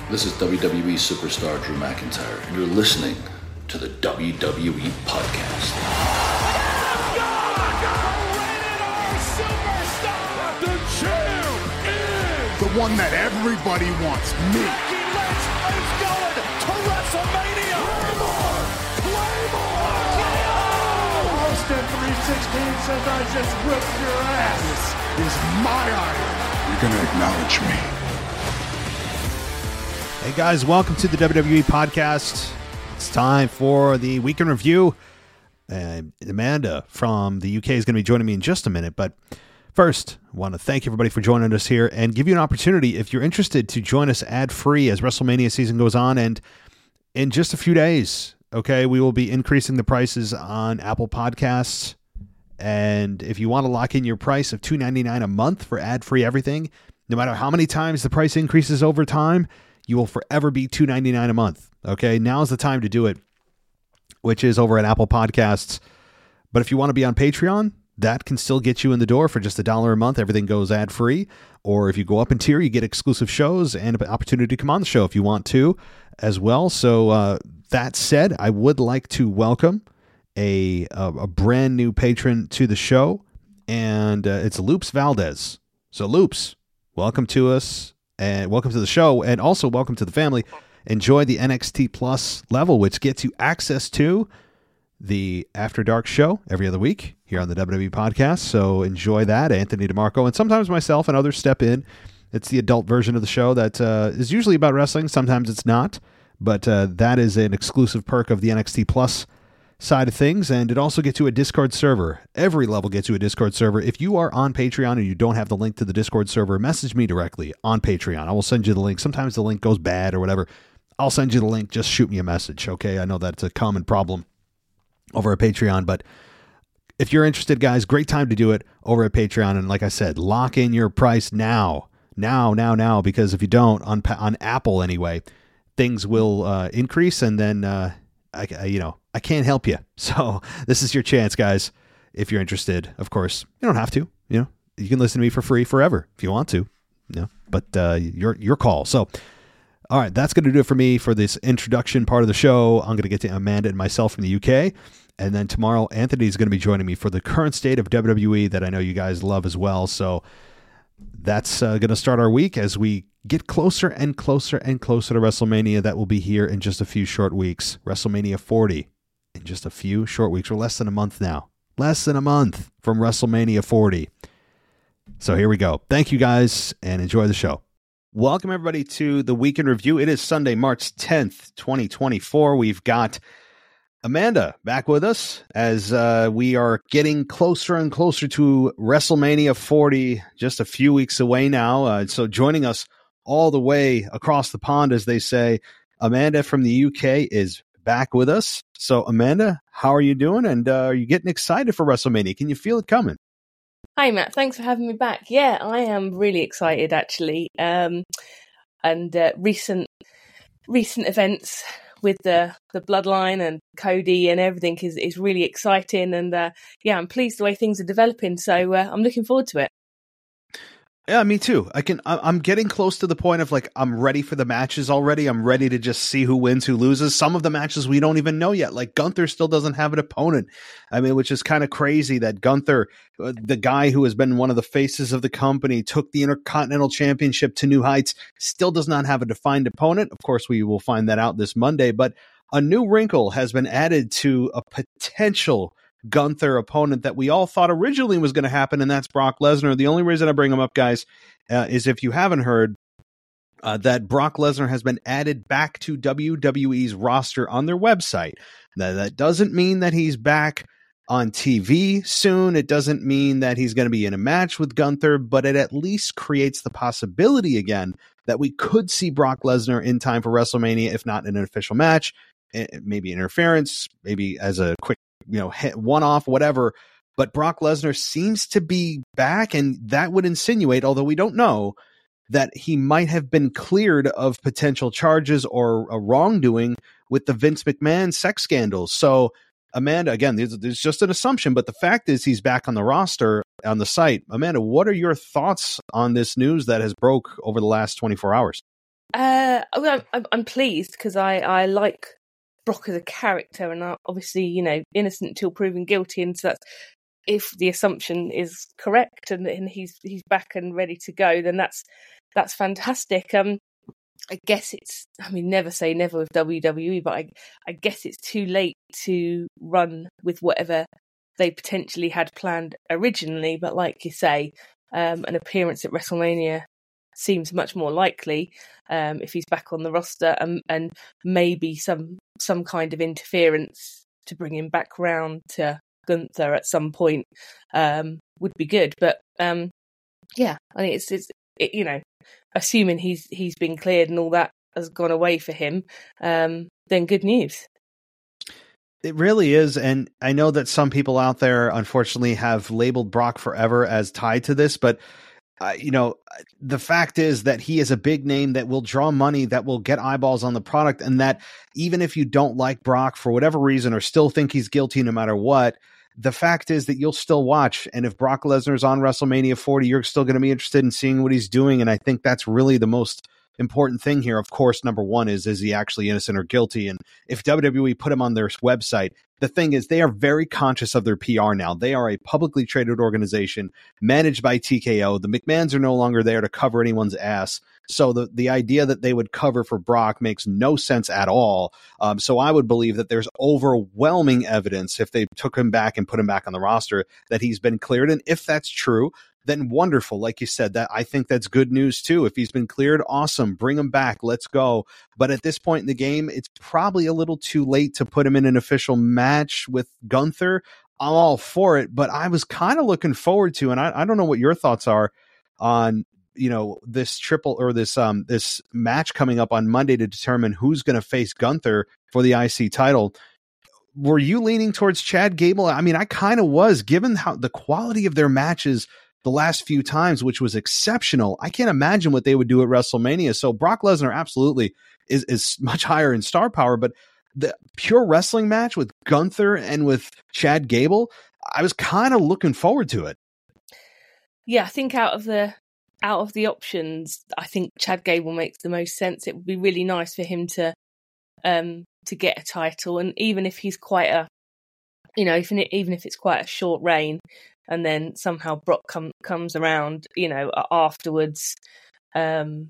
This is WWE superstar Drew McIntyre, and you're listening to the WWE Podcast. The champ is the one that everybody wants, me. Becky Lynch is going to WrestleMania. Claymore! Austin 316 says I just whipped your ass. This is my iron. You're going to acknowledge me. Hey guys, welcome to the WWE Podcast. It's time for the weekend review. Amanda from the UK is going to be joining me in just a minute, but first, I want to thank everybody for joining us here and give you an opportunity, if you're interested, to join us ad-free as WrestleMania season goes on. And in just a few days, okay, we will be increasing the prices on Apple Podcasts. And if you want to lock in your price of $2.99 a month for ad-free everything, no matter how many times the price increases over time, you will forever be $2.99 a month. Okay, now's the time to do it, which is over at Apple Podcasts. But if you want to be on Patreon, that can still get you in the door for just $1 a month. Everything goes ad-free. Or if you go up in tier, you get exclusive shows and an opportunity to come on the show if you want to as well. So that said, I would like to welcome a brand new patron to the show, and it's Loops Valdez. So Loops, welcome to us. And welcome to the show, and also welcome to the family. Enjoy the NXT Plus level, which gets you access to the After Dark show every other week here on the WWE Podcast. So enjoy that. Anthony DeMarco, and sometimes myself and others step in. It's the adult version of the show that is usually about wrestling. Sometimes it's not, but that is an exclusive perk of the NXT Plus side of things, and it also gets you a Discord server. Every level gets you a Discord server. If you are on Patreon and you don't have the link to the Discord server, message me directly on Patreon. I will send you the link. Sometimes the link goes bad or whatever. I'll send you the link. Just shoot me a message, okay? I know that's a common problem over at Patreon, but if you're interested, guys, great time to do it over at Patreon. And like I said, lock in your price now, because if you don't, on Apple anyway, things will increase, and then I can't help you. So this is your chance, guys. If you're interested, of course, you don't have to. You can listen to me for free forever if you want to. But your call. So, all right, that's going to do it for me for this introduction part of the show. I'm going to get to Amanda and myself from the UK, and then tomorrow Anthony is going to be joining me for the current state of WWE that I know you guys love as well. So that's going to start our week as we get closer and closer and closer to WrestleMania. That will be here in just a few short weeks. WrestleMania 40 in just a few short weeks. We're less than a month now. Less than a month from WrestleMania 40. So here we go. Thank you guys, and enjoy the show. Welcome everybody to the Weekend Review. It is Sunday, March 10th, 2024. We've got Amanda back with us as we are getting closer and closer to WrestleMania 40, just a few weeks away now. So joining us all the way across the pond, as they say, Amanda from the UK is back with us. So Amanda, how are you doing? And are you getting excited for WrestleMania? Can you feel it coming? Hi, Matt. Thanks for having me back. Yeah, I am really excited, actually. And recent events with the Bloodline and Cody and everything is really exciting. And I'm pleased the way things are developing. So I'm looking forward to it. Yeah, me too. I'm getting close to the point of I'm ready for the matches already. I'm ready to just see who wins, who loses. Some of the matches we don't even know yet. Like Gunther still doesn't have an opponent. I mean, which is kind of crazy that Gunther, the guy who has been one of the faces of the company, took the Intercontinental Championship to new heights, still does not have a defined opponent. Of course, we will find that out this Monday, but a new wrinkle has been added to a potential Gunther opponent that we all thought originally was going to happen, and that's Brock Lesnar. The only reason I bring him up, guys, is if you haven't heard that Brock Lesnar has been added back to WWE's roster on their website. Now, that doesn't mean that he's back on TV soon. It doesn't mean that he's going to be in a match with Gunther, but it at least creates the possibility again that we could see Brock Lesnar in time for WrestleMania, if not in an official match, maybe interference, maybe as a quick one-off, whatever. But Brock Lesnar seems to be back, and that would insinuate, although we don't know, that he might have been cleared of potential charges or a wrongdoing with the Vince McMahon sex scandals. So, Amanda, again, there's just an assumption, but the fact is he's back on the roster, on the site. Amanda, what are your thoughts on this news that has broke over the last 24 hours? I'm pleased because I like Brock as a character, and obviously, innocent until proven guilty, and so that's, if the assumption is correct and he's back and ready to go, then that's fantastic. I guess never say never with WWE, but I guess it's too late to run with whatever they potentially had planned originally. But like you say, an appearance at WrestleMania seems much more likely if he's back on the roster, and maybe some kind of interference to bring him back round to Gunther at some point would be good. But yeah, I think it's assuming he's been cleared and all that has gone away for him, then good news. It really is. And I know that some people out there, unfortunately, have labeled Brock Forever as tied to this, but the fact is that he is a big name that will draw money, that will get eyeballs on the product. And that even if you don't like Brock for whatever reason, or still think he's guilty no matter what, the fact is that you'll still watch. And if Brock Lesnar's on WrestleMania 40, you're still going to be interested in seeing what he's doing. And I think that's really the most important thing here. Of course, number one is he actually innocent or guilty? And if WWE put him on their website, the thing is they are very conscious of their PR now. They are a publicly traded organization managed by TKO. The McMahons are no longer there to cover anyone's ass. So the idea that they would cover for Brock makes no sense at all. So I would believe that there's overwhelming evidence, if they took him back and put him back on the roster, that he's been cleared. And if that's true, then wonderful. Like you said, that I think that's good news too. If he's been cleared, awesome. Bring him back. Let's go. But at this point in the game, it's probably a little too late to put him in an official match with Gunther. I'm all for it, but I was kind of looking forward to, and I don't know what your thoughts are on, this triple or this match coming up on Monday to determine who's going to face Gunther for the IC title. Were you leaning towards Chad Gable? I mean, I kind of was, given how the quality of their matches the last few times, which was exceptional. I can't imagine what they would do at WrestleMania. So Brock Lesnar absolutely is much higher in star power, but the pure wrestling match with Gunther and with Chad Gable, I was kind of looking forward to it. Yeah, I think out of the options, I think Chad Gable makes the most sense. It would be really nice for him to get a title, and even if he's quite a, even if it's quite a short reign, and then somehow Brock comes around, afterwards. I'm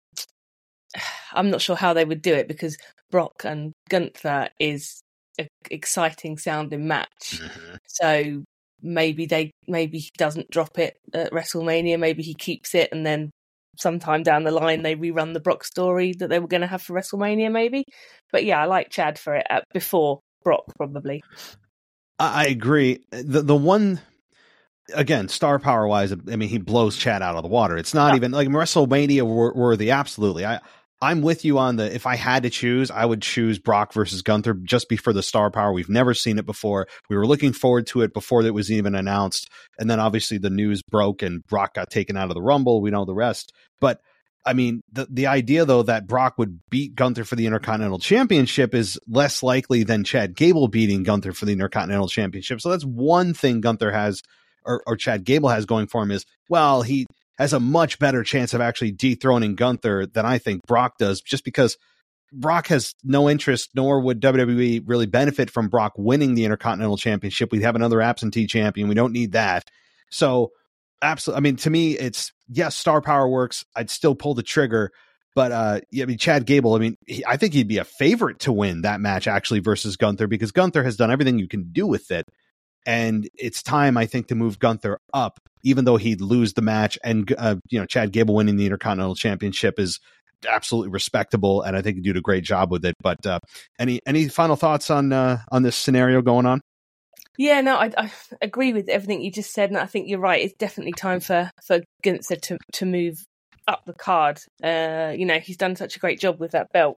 not sure how they would do it, because Brock and Gunther is an exciting sounding match. Mm-hmm. So maybe he doesn't drop it at WrestleMania. Maybe he keeps it, and then sometime down the line they rerun the Brock story that they were going to have for WrestleMania, maybe. But yeah, I like Chad for it before Brock, probably. I agree. The one, again, star power wise, I mean, he blows Chad out of the water. It's not even like WrestleMania worthy. Absolutely. I'm with you on if I had to choose, I would choose Brock versus Gunther just for the star power. We've never seen it before. We were looking forward to it before it was even announced. And then obviously the news broke and Brock got taken out of the Rumble. We know the rest. But I mean, the idea, though, that Brock would beat Gunther for the Intercontinental Championship is less likely than Chad Gable beating Gunther for the Intercontinental Championship. So that's one thing Gunther has, or Chad Gable has going for him, is, well, he has a much better chance of actually dethroning Gunther than I think Brock does, just because Brock has no interest, nor would WWE really benefit from Brock winning the Intercontinental Championship. We'd have another absentee champion. We don't need that. So absolutely. I mean, to me, it's, yes, star power works. I'd still pull the trigger, but I mean, Chad Gable, I mean, I think he'd be a favorite to win that match actually versus Gunther, because Gunther has done everything you can do with it. And it's time, I think, to move Gunther up, even though he'd lose the match. And, Chad Gable winning the Intercontinental Championship is absolutely respectable. And I think he did a great job with it. But any final thoughts on this scenario going on? Yeah, no, I agree with everything you just said, and I think you're right. It's definitely time for Gunther to move up the card. He's done such a great job with that belt.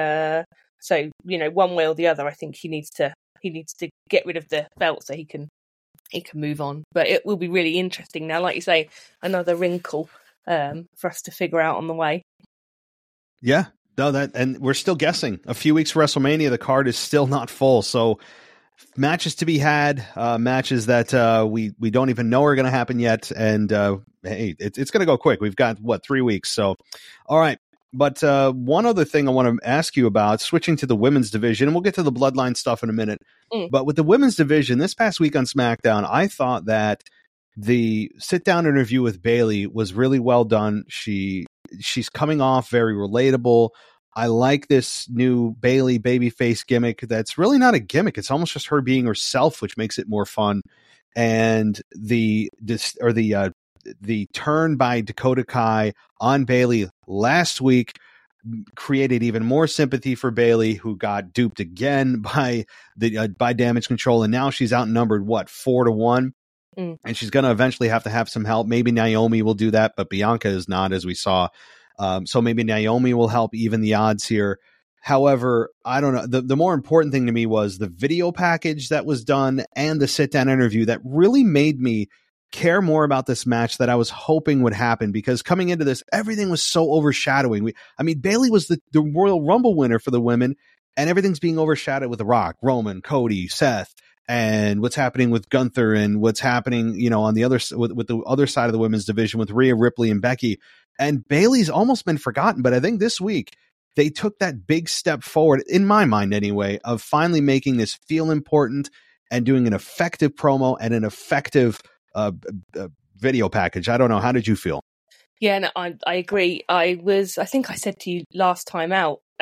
So one way or the other, I think he needs to get rid of the belt so he can move on. But it will be really interesting now, like you say, another wrinkle for us to figure out on the way. Yeah, no, and we're still guessing. A few weeks for WrestleMania, the card is still not full, so matches to be had, matches that we don't even know are going to happen yet. And hey, it's going to go quick. We've got 3 weeks. So, all right, But one other thing I want to ask you about, switching to the women's division, and we'll get to the Bloodline stuff in a minute. But with the women's division, this past week on SmackDown, I thought that the sit-down interview with Bayley was really well done. She's coming off very relatable. I like this new Bayley babyface gimmick that's really not a gimmick. It's almost just her being herself, which makes it more fun. And the turn by Dakota Kai on Bayley last week created even more sympathy for Bayley, who got duped again by Damage Control, and now she's outnumbered 4-1, and she's going to eventually have to have some help. Maybe Naomi will do that, but Bianca is not, as we saw. So maybe Naomi will help even the odds here. However, I don't know. The more important thing to me was the video package that was done and the sit-down interview that really made me care more about this match that I was hoping would happen, because coming into this, everything was so overshadowing. Bayley was the Royal Rumble winner for the women, and everything's being overshadowed with The Rock, Roman, Cody, Seth, and what's happening with Gunther, and what's happening, on the other with the other side of the women's division with Rhea Ripley and Becky. And Bayley's almost been forgotten, but I think this week they took that big step forward, in my mind anyway, of finally making this feel important and doing an effective promo and an effective video package. I don't know. How did you feel? Yeah, no, I agree. I think I said to you last time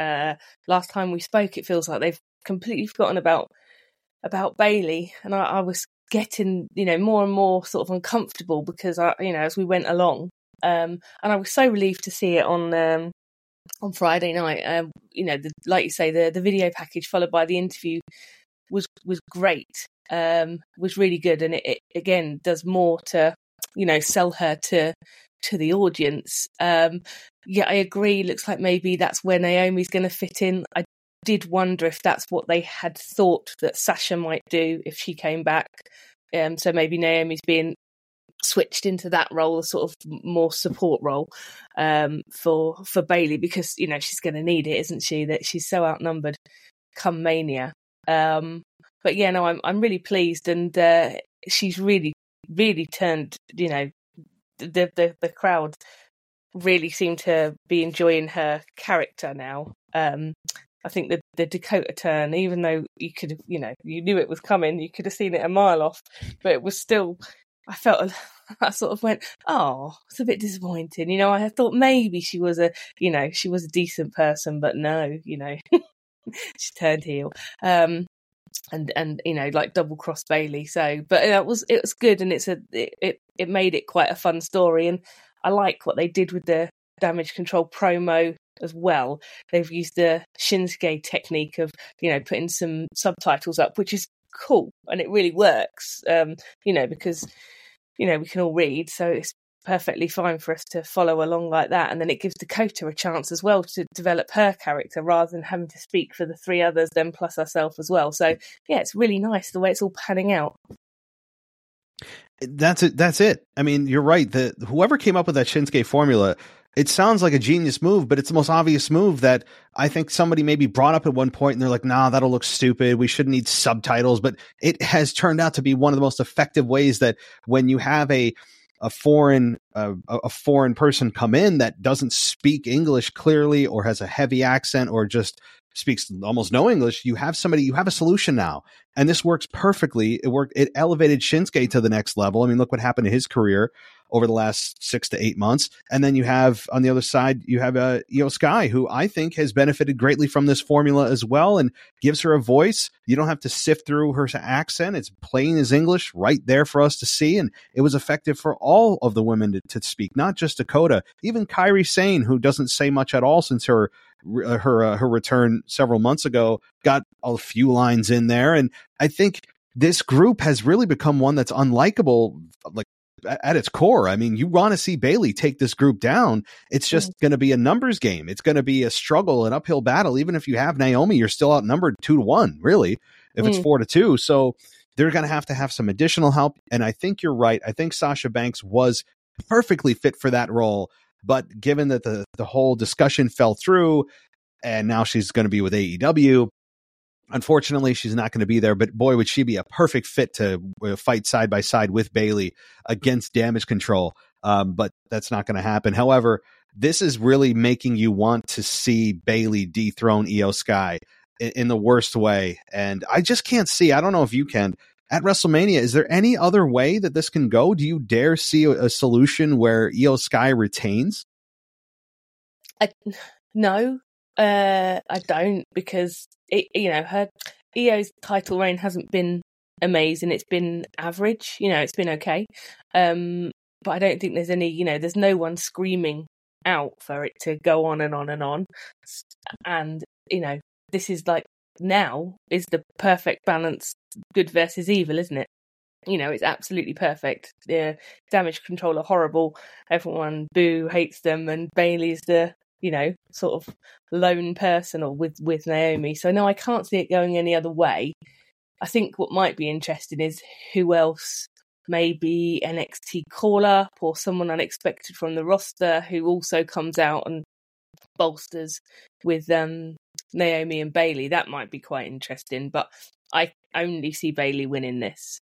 we spoke, it feels like they've completely forgotten about Bayley, and I was getting, more and more sort of uncomfortable because as we went along, and I was so relieved to see it on Friday night. Like you say, the video package followed by the interview was great. Was really good, and it again does more to sell her to the audience. I agree. Looks like maybe that's where Naomi's going to fit in. I did wonder if that's what they had thought that Sasha might do if she came back. So maybe Naomi's being switched into that role, a sort of more support role for Bayley, because she's going to need it, isn't she? That she's so outnumbered come Mania. But yeah, no, I'm really pleased, and she's really, really turned. The crowd really seem to be enjoying her character now. I think the Dakota turn, even though you could have, you knew it was coming, you could have seen it a mile off, but it was still. I sort of went, oh, it's a bit disappointing. I thought maybe she was a decent person, but no, she turned heel. And like double cross Bayley. So, but it was good, and it made it quite a fun story. And I like what they did with the Damage Control promo as well. They've used the Shinsuke technique of putting some subtitles up, which is cool, and it really works. Because we can all read, so it's perfectly fine for us to follow along like that, and then it gives Dakota a chance as well to develop her character rather than having to speak for the three others then plus herself as well. So yeah, it's really nice the way it's all panning out. That's it. You're right. Whoever came up with that Shinsuke formula, it sounds like a genius move, but it's the most obvious move that I think somebody maybe brought up at one point, and they're like, nah, that'll look stupid. We shouldn't need subtitles. But it has turned out to be one of the most effective ways that when you have a foreign person come in that doesn't speak English clearly, or has a heavy accent, or just speaks almost no English, you have a solution now. And this works perfectly. It elevated Shinsuke to the next level. Look what happened to his career over the last 6 to 8 months. And then you have on the other side, you have Io Sky, who I think has benefited greatly from this formula as well, and gives her a voice. You don't have to sift through her accent. It's plain as English right there for us to see. And it was effective for all of the women to speak, not just Dakota, even Kairi Sane, who doesn't say much at all since her return several months ago, got a few lines in there. And I think this group has really become one that's unlikable, like at its core. You want to see Bayley take this group down. It's just going to be a numbers game. It's going to be a struggle, an uphill battle. Even if you have Naomi, you're still outnumbered 2-1, really, if it's 4-2. So they're going to have some additional help. And I think you're right. I think Sasha Banks was perfectly fit for that role. But given that the whole discussion fell through, and now she's going to be with AEW, unfortunately, she's not going to be there. But boy, would she be a perfect fit to fight side by side with Bayley against Damage Control. But that's not going to happen. However, this is really making you want to see Bayley dethrone Io Sky in the worst way. And I just can't see, I don't know if you can, at WrestleMania, is there any other way that this can go? Do you dare see a solution where Io Sky retains? No, I don't, because her Io's title reign hasn't been amazing. It's been average. It's been okay. But I don't think there's any. There's no one screaming out for it to go on and on and on. And this is like, now is the perfect balance, good versus evil, isn't it? It's absolutely perfect. The Damage Control are horrible. Everyone hates them, and Bayley's the sort of lone person or with Naomi. So no, I can't see it going any other way. I think what might be interesting is who else, maybe NXT call-up or someone unexpected from the roster who also comes out and bolsters with Naomi and Bayley. That might be quite interesting, but I only see Bayley winning this.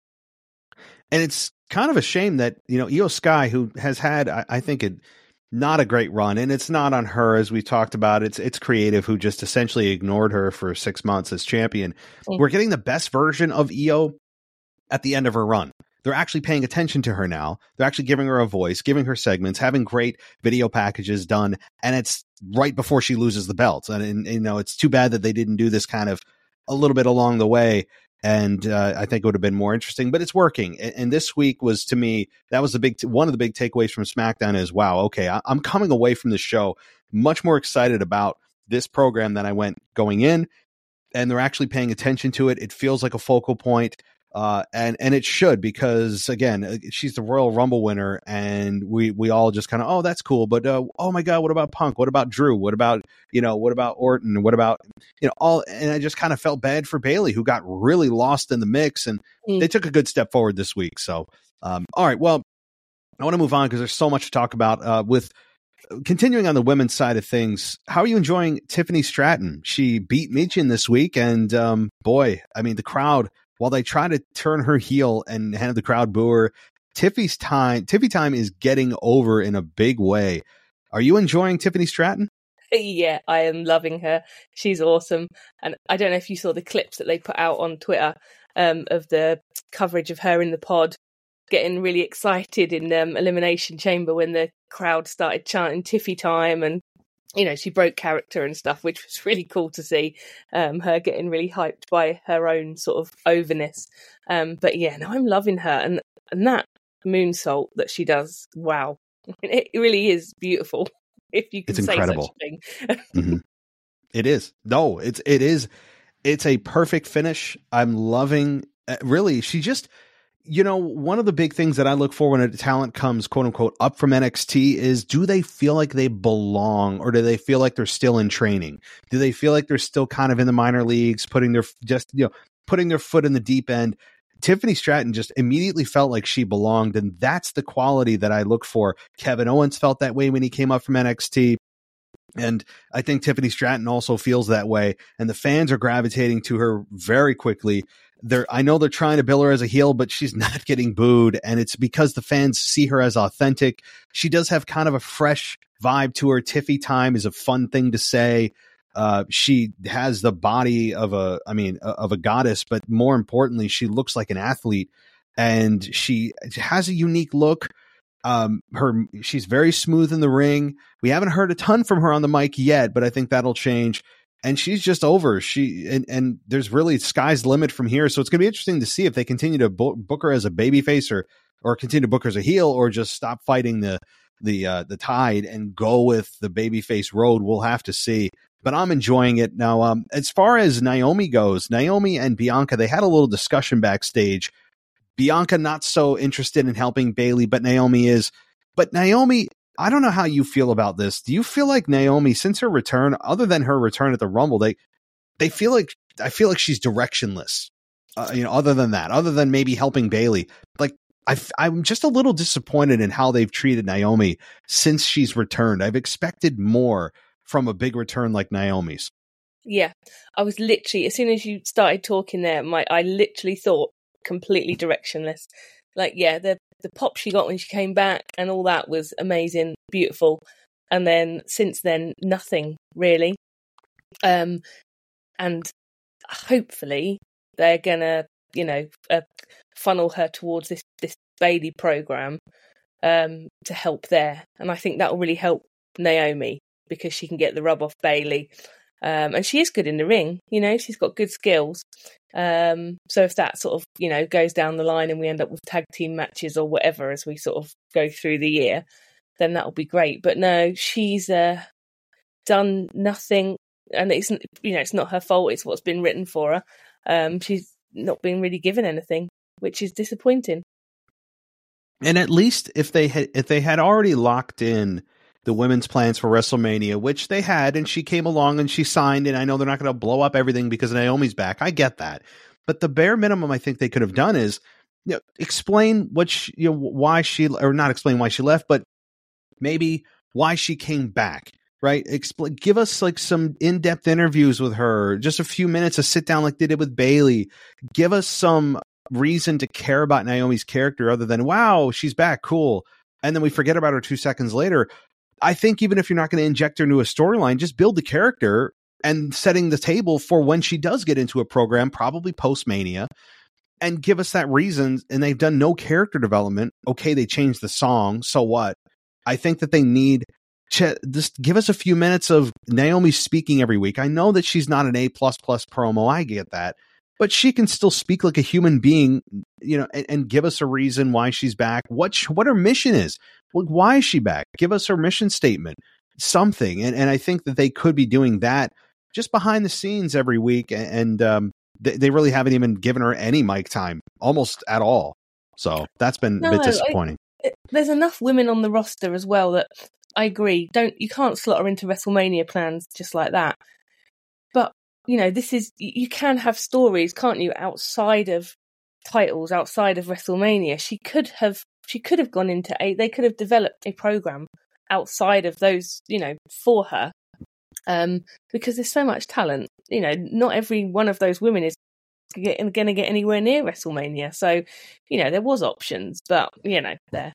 And it's kind of a shame that, Io Sky, who has had, I think, not a great run, and it's not on her, as we talked about. It's Creative, who just essentially ignored her for 6 months as champion. We're getting the best version of Io at the end of her run. They're actually paying attention to her now. They're actually giving her a voice, giving her segments, having great video packages done, and it's right before she loses the belt. And it's too bad that they didn't do this kind of a little bit along the way. And I think it would have been more interesting, but it's working. And this week was, to me, that was one of the big takeaways from SmackDown is, wow, okay, I'm coming away from the show much more excited about this program than I went going in, and they're actually paying attention to it. It feels like a focal point, and it should, because again, she's the Royal Rumble winner, and we all just kind of, oh, that's cool, but oh my God, what about Punk? What about Drew? What about Orton? What about all? And I just kind of felt bad for Bayley, who got really lost in the mix, and they took a good step forward this week. So, all right, well, I want to move on because there's so much to talk about. With continuing on the women's side of things, how are you enjoying Tiffany Stratton? She beat Michin this week, and boy, I mean, the crowd, while they try to turn her heel and have the crowd boo her, Tiffy time is getting over in a big way. Are you enjoying Tiffany Stratton? Yeah, I am loving her. She's awesome. And I don't know if you saw the clips that they put out on Twitter of the coverage of her in the pod, getting really excited in Elimination Chamber when the crowd started chanting Tiffy time, and she broke character and stuff, which was really cool to see, her getting really hyped by her own sort of overness. But yeah, no, I'm loving her. And that moonsault that she does, wow. It really is beautiful, if you can say incredible. Such a thing. Mm-hmm. It is. No, it is. It's a perfect finish. I'm loving, really, she just, one of the big things that I look for when a talent comes, quote unquote, up from NXT is, do they feel like they belong, or do they feel like they're still in training? Do they feel like they're still kind of in the minor leagues, putting their foot in the deep end? Tiffany Stratton just immediately felt like she belonged, and that's the quality that I look for. Kevin Owens felt that way when he came up from NXT. And I think Tiffany Stratton also feels that way, and the fans are gravitating to her very quickly. I know they're trying to bill her as a heel, but she's not getting booed, and it's because the fans see her as authentic. She does have kind of a fresh vibe to her. Tiffy time is a fun thing to say. She has the body of a goddess, but more importantly, she looks like an athlete, and she has a unique look. She's very smooth in the ring. We haven't heard a ton from her on the mic yet, but I think that'll change. And she's just over. And there's really sky's the limit from here. So it's going to be interesting to see if they continue to book her as a babyface, or continue to book her as a heel, or just stop fighting the tide and go with the babyface road. We'll have to see. But I'm enjoying it now. As far as Naomi goes, Naomi and Bianca, they had a little discussion backstage. Bianca not so interested in helping Bayley, but Naomi is. But Naomi, I don't know how you feel about this. Do you feel like Naomi, since her return, other than her return at the Rumble, I feel like she's directionless. Other than that, other than maybe helping Bayley, like I'm just a little disappointed in how they've treated Naomi since she's returned. I've expected more from a big return like Naomi's. Yeah, I was literally, as soon as you started talking there, I literally thought completely directionless. Like, yeah, the pop she got when she came back and all that was amazing, beautiful. And then since then, nothing really. And hopefully they're gonna, funnel her towards this Bayley program to help there. And I think that will really help Naomi, because she can get the rub off Bayley. And she is good in the ring, she's got good skills. So if that sort of, goes down the line and we end up with tag team matches or whatever as we sort of go through the year, then that'll be great. But no, she's done nothing, and it's not her fault. It's what's been written for her. She's not been really given anything, which is disappointing. And at least if they had already locked in the women's plans for WrestleMania, which they had, and she came along and she signed, and I know they're not going to blow up everything because Naomi's back. I get that. But the bare minimum I think they could have done is explain why she, or not explain why she left, but maybe why she came back, right? Give us like some in-depth interviews with her, just a few minutes of sit down like they did with Bayley. Give us some reason to care about Naomi's character other than, wow, she's back, cool. And then we forget about her 2 seconds later. I think even if you're not going to inject her into a storyline, just build the character and setting the table for when she does get into a program, probably post-Mania, and give us that reason. And they've done no character development. Okay, they changed the song, so what? I think that they need to just give us a few minutes of Naomi speaking every week. I know that she's not an A++ promo. I get that. But she can still speak like a human being, and give us a reason why she's back, what her mission is. Why is she back? Give us her mission statement, something. And I think that they could be doing that just behind the scenes every week. And they really haven't even given her any mic time, almost at all. So that's been a bit disappointing. There's enough women on the roster as well that I agree. You can't slot her into WrestleMania plans just like that. But, you can have stories, can't you, outside of titles, outside of WrestleMania. She could have gone into they could have developed a program outside of those, for her. Because there's so much talent. Not every one of those women is going to get anywhere near WrestleMania. So, there was options, but, there.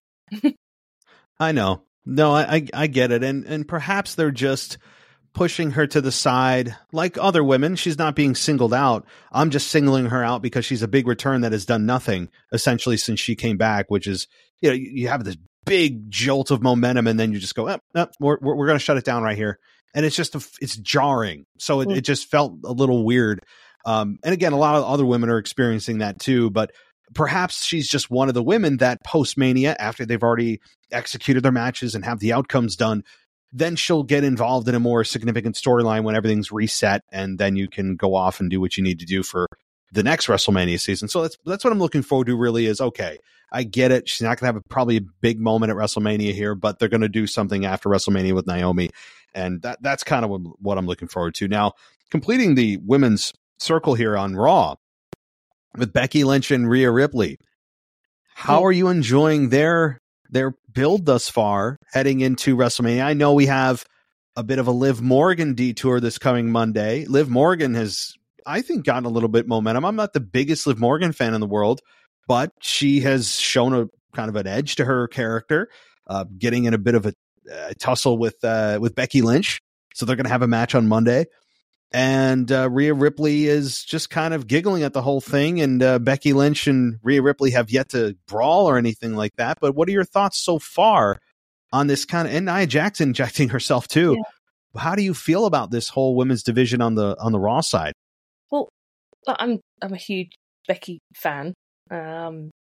I know. No, I get it. And perhaps they're just pushing her to the side like other women. She's not being singled out. I'm just singling her out because she's a big return that has done nothing essentially since she came back, which is, you have this big jolt of momentum and then you just go, we're going to shut it down right here. And it's just, it's jarring. So it just felt a little weird. And again, a lot of other women are experiencing that too, but perhaps she's just one of the women that post-Mania, after they've already executed their matches and have the outcomes done, then she'll get involved in a more significant storyline when everything's reset, and then you can go off and do what you need to do for the next WrestleMania season. So that's what I'm looking forward to, really, is, okay, I get it. She's not going to have probably a big moment at WrestleMania here, but they're going to do something after WrestleMania with Naomi. And that's kind of what I'm looking forward to. Now, completing the women's circle here on Raw with Becky Lynch and Rhea Ripley. How are you enjoying their build thus far heading into WrestleMania? I know we have a bit of a Liv Morgan detour this coming Monday. Liv Morgan has, I think, gotten a little bit momentum. I'm not the biggest Liv Morgan fan in the world, but she has shown a kind of an edge to her character, getting in a bit of a tussle with Becky Lynch. So they're going to have a match on Monday. And Rhea Ripley is just kind of giggling at the whole thing. And Becky Lynch and Rhea Ripley have yet to brawl or anything like that. But what are your thoughts so far on this kind of, and Nia Jax injecting herself too? Yeah. How do you feel about this whole women's division on the Raw side? Well, I'm a huge Becky fan. I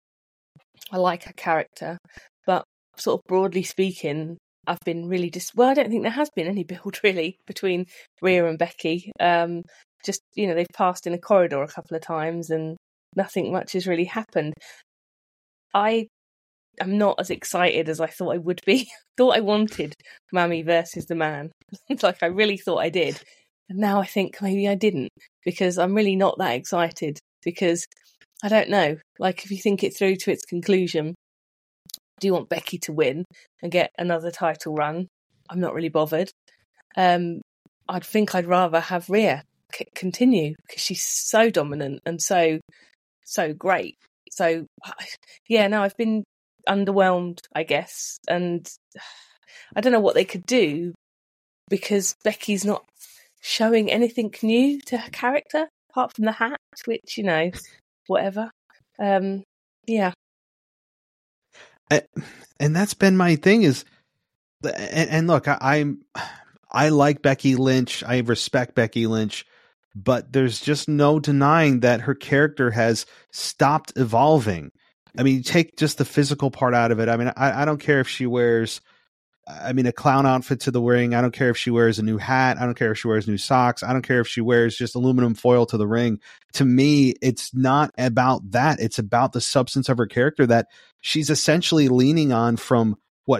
like her character, but sort of broadly speaking, I've been really I don't think there has been any build really between Rhea and Becky. Just, they've passed in a corridor a couple of times and nothing much has really happened. I am not as excited as I thought I would be. Thought I wanted Mammy versus the Man. It's like I really thought I did. And now I think maybe I didn't, because I'm really not that excited, because I don't know. Like, if you think it through to its conclusion, do you want Becky to win and get another title run? I'm not really bothered. I'd think I'd rather have Rhea continue, because she's so dominant and so great. So, yeah, no, I've been underwhelmed, I guess. And I don't know what they could do, because Becky's not showing anything new to her character apart from the hat, which, you know, whatever. Yeah. And that's been my thing is, and look, I like Becky Lynch. I respect Becky Lynch, but there's just no denying that her character has stopped evolving. I mean, take just the physical part out of it. I mean, I don't care if she wears, a clown outfit to the ring. I don't care if she wears a new hat. I don't care if she wears new socks. I don't care if she wears just aluminum foil to the ring. To me, it's not about that. It's about the substance of her character that she's essentially leaning on from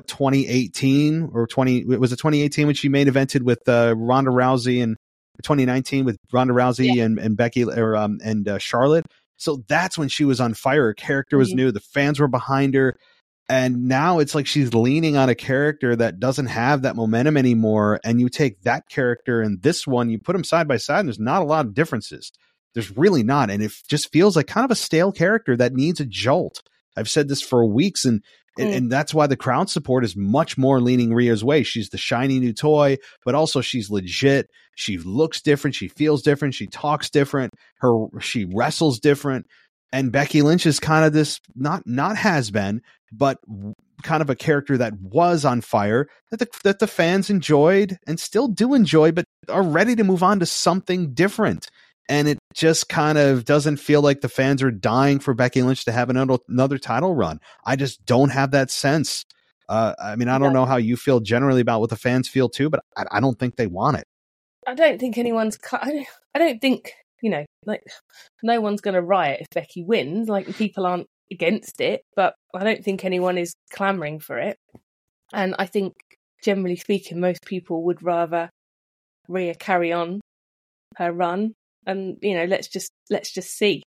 2018 or 2018 when she main evented with Ronda Rousey, and 2019 with Ronda Rousey and Becky and Charlotte. So that's when she was on fire. Her character was new. The fans were behind her. And now it's like she's leaning on a character that doesn't have that momentum anymore. And you take that character and this one, you put them side by side, and there's not a lot of differences. There's really not. And it just feels like kind of a stale character that needs a jolt. I've said this for weeks, and that's why the crowd support is much more leaning Rhea's way. She's the shiny new toy, but also she's legit. She looks different. She feels different. She talks different. She wrestles different. And Becky Lynch is kind of this not has been, but kind of a character that was on fire that the fans enjoyed and still do enjoy, but are ready to move on to something different. And it just kind of doesn't feel like the fans are dying for Becky Lynch to have another title run. I just don't have that sense. I don't know how you feel generally about what the fans feel too, but I don't think they want it. I don't think anyone's. I don't think, like, no one's going to riot if Becky wins. Like, people aren't against it, but I don't think anyone is clamouring for it. And I think, generally speaking, most people would rather Rhea carry on her run. And, let's just see.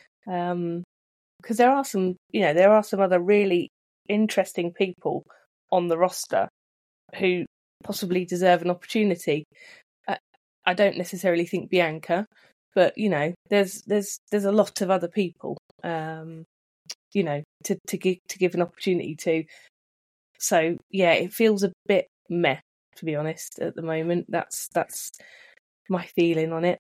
Because there are some other really interesting people on the roster who possibly deserve an opportunity. I don't necessarily think Bianca, but there's a lot of other people, to give an opportunity to. So yeah, it feels a bit meh, to be honest, at the moment. That's my feeling on it.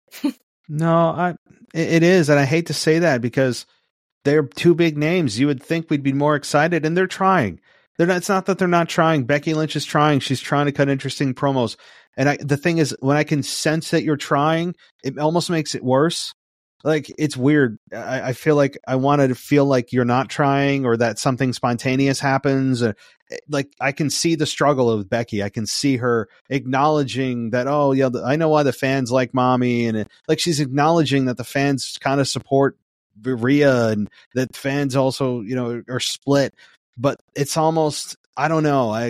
No, it is, and I hate to say that because they're two big names. You would think we'd be more excited, and they're trying. It's not that they're not trying. Becky Lynch is trying. She's trying to cut interesting promos. And the thing is, when I can sense that you're trying, it almost makes it worse. Like, it's weird. I feel like I wanted to feel like you're not trying, or that something spontaneous happens. Like, I can see the struggle of Becky. I can see her acknowledging that, oh, yeah, I know why the fans like mommy. And like, she's acknowledging that the fans kind of support Rhea, and that fans also, are split. But it's almost, I don't know.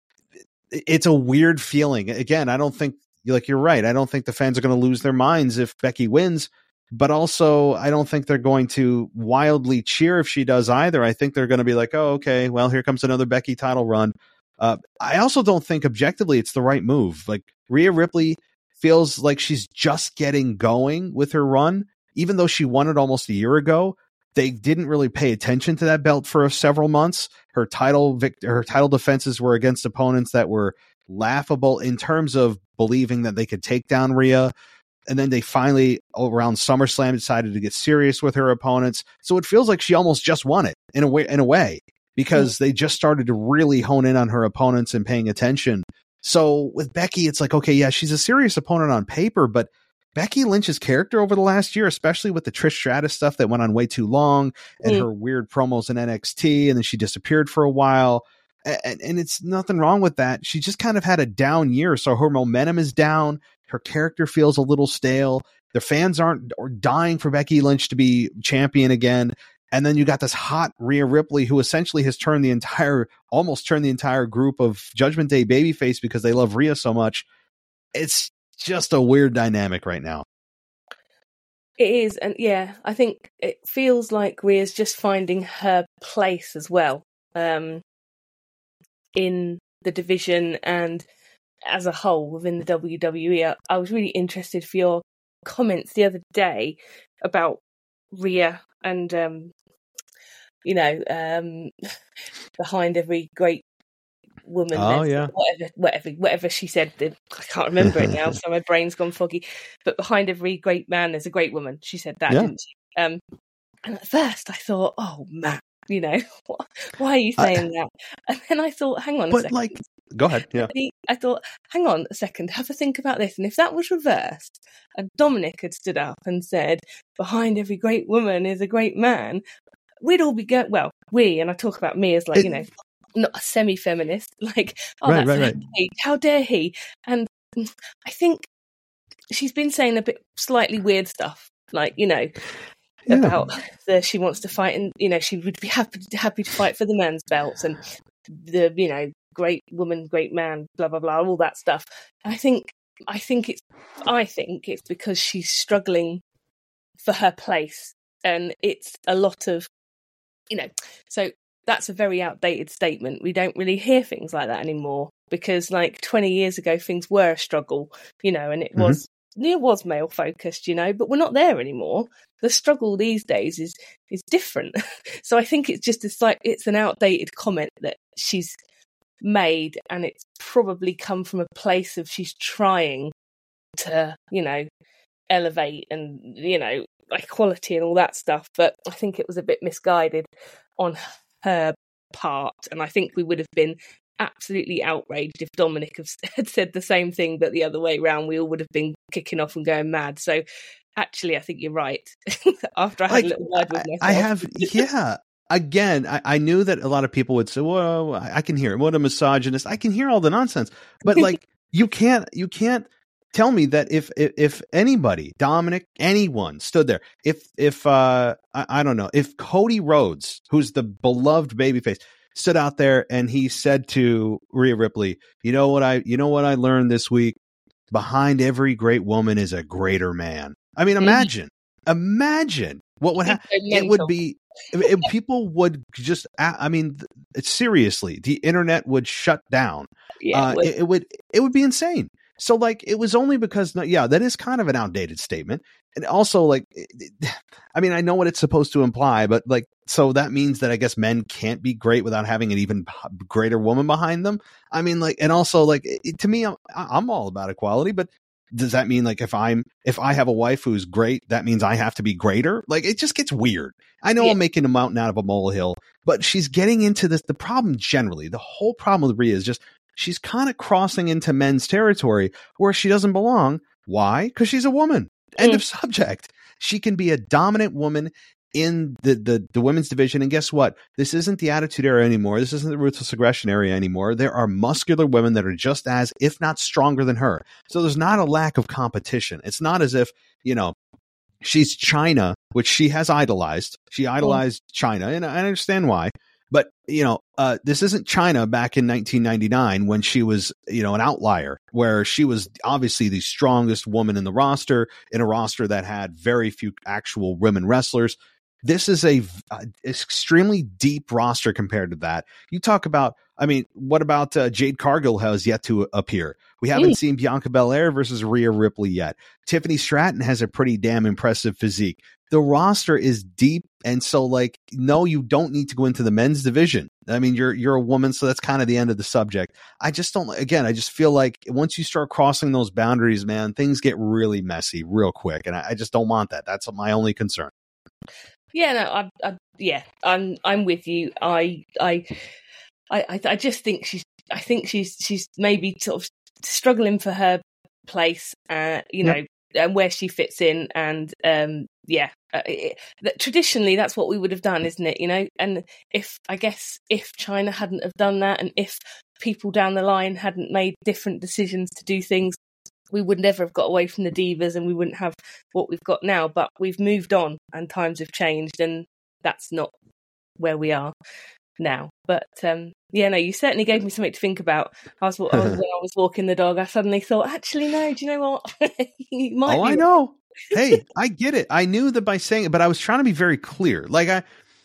It's a weird feeling. Again, I don't think, you're right. I don't think the fans are going to lose their minds if Becky wins, but also I don't think they're going to wildly cheer if she does either. I think they're going to be like, oh, okay, well, here comes another Becky title run. I also don't think objectively it's the right move. Like, Rhea Ripley feels like she's just getting going with her run, even though she won it almost a year ago. They didn't really pay attention to that belt for several months. Her title defenses were against opponents that were laughable in terms of believing that they could take down Rhea. And then they finally, around SummerSlam, decided to get serious with her opponents. So it feels like she almost just won it in a way, because they just started to really hone in on her opponents and paying attention. So with Becky, it's like, okay, yeah, she's a serious opponent on paper, but Becky Lynch's character over the last year, especially with the Trish Stratus stuff that went on way too long, and her weird promos in NXT, and then she disappeared for a while. And it's nothing wrong with that. She just kind of had a down year. So her momentum is down. Her character feels a little stale. The fans aren't dying for Becky Lynch to be champion again. And then you got this hot Rhea Ripley, who essentially has almost turned the entire group of Judgment Day babyface because they love Rhea so much. It's just a weird dynamic right now. It is. And yeah, I think it feels like Rhea's just finding her place as well, in the division and as a whole within the WWE. I was really interested for your comments the other day about Rhea and behind every great woman. Oh, yeah. Whatever she said. I can't remember it now, so my brain's gone foggy. But behind every great man, there's a great woman. She said that, didn't she? And at first I thought, oh, Matt, why are you saying that? And then I thought, hang on a second. Go ahead. Yeah. I thought, hang on a second, have a think about this. And if that was reversed and Dominic had stood up and said, behind every great woman is a great man, we'd all be and I talk about me as not a semi-feminist, right. How dare he? And I think she's been saying a bit slightly weird stuff, about she wants to fight, and she would be happy to fight for the men's belts and the great woman, great man, blah blah blah, all that stuff. And I think it's because she's struggling for her place, and it's a lot of so that's a very outdated statement. We don't really hear things like that anymore, because 20 years ago things were a struggle, and it was male focused, but we're not there anymore. The struggle these days is different. So I think it's just it's an outdated comment that she's made, and it's probably come from a place of she's trying to, elevate and, equality and all that stuff. But I think it was a bit misguided on her part, and I think we would have been absolutely outraged if Dominic had said the same thing, but the other way around, we all would have been kicking off and going mad. So actually, I think you're right. After I had a little word with myself. Again, I knew that a lot of people would say, well, I can hear it. What a misogynist. I can hear all the nonsense. But you can't tell me that if anybody, Dominic, anyone stood there, if I don't know, if Cody Rhodes, who's the beloved babyface, stood out there and he said to Rhea Ripley, you know what I learned this week? Behind every great woman is a greater man. I mean, imagine what would happen. It would be, people would just, seriously, the internet would shut down. Yeah, it would be insane. So it was only because, that is kind of an outdated statement. And also I know what it's supposed to imply, but so that means that I guess men can't be great without having an even greater woman behind them. And also to me, I'm all about equality, but does that mean if I have a wife who's great, that means I have to be greater? It just gets weird. I know I'm making a mountain out of a molehill, but she's getting into this. The problem generally, the whole problem with Rhea is just, she's kind of crossing into men's territory where she doesn't belong. Why? Because she's a woman. End of subject. She can be a dominant woman in the women's division. And guess what? This isn't the Attitude Era anymore. This isn't the Ruthless Aggression era anymore. There are muscular women that are just as, if not stronger than her. So there's not a lack of competition. It's not as if, she's China, which she has idolized. She idolized China, and I understand why. But, this isn't China back in 1999 when she was, an outlier, where she was obviously the strongest woman in the roster, in a roster that had very few actual women wrestlers. This is a extremely deep roster compared to that. You talk about, what about Jade Cargill has yet to appear? We haven't seen Bianca Belair versus Rhea Ripley yet. Tiffany Stratton has a pretty damn impressive physique. The roster is deep, and so no, you don't need to go into the men's division. You're a woman, so that's kind of the end of the subject. I just don't. Again, I just feel like once you start crossing those boundaries, man, things get really messy real quick, and I just don't want that. That's my only concern. Yeah, no, I'm with you. I just think she's maybe sort of struggling for her place, and where she fits in, and traditionally that's what we would have done, isn't it? And if China hadn't have done that, and if people down the line hadn't made different decisions to do things, we would never have got away from the divas, and we wouldn't have what we've got now. But we've moved on, and times have changed, and that's not where we are now. But you certainly gave me something to think about. When I was walking the dog, I suddenly thought, actually, no, do you know what? I know. Hey, I get it. I knew that by saying it, but I was trying to be very clear. The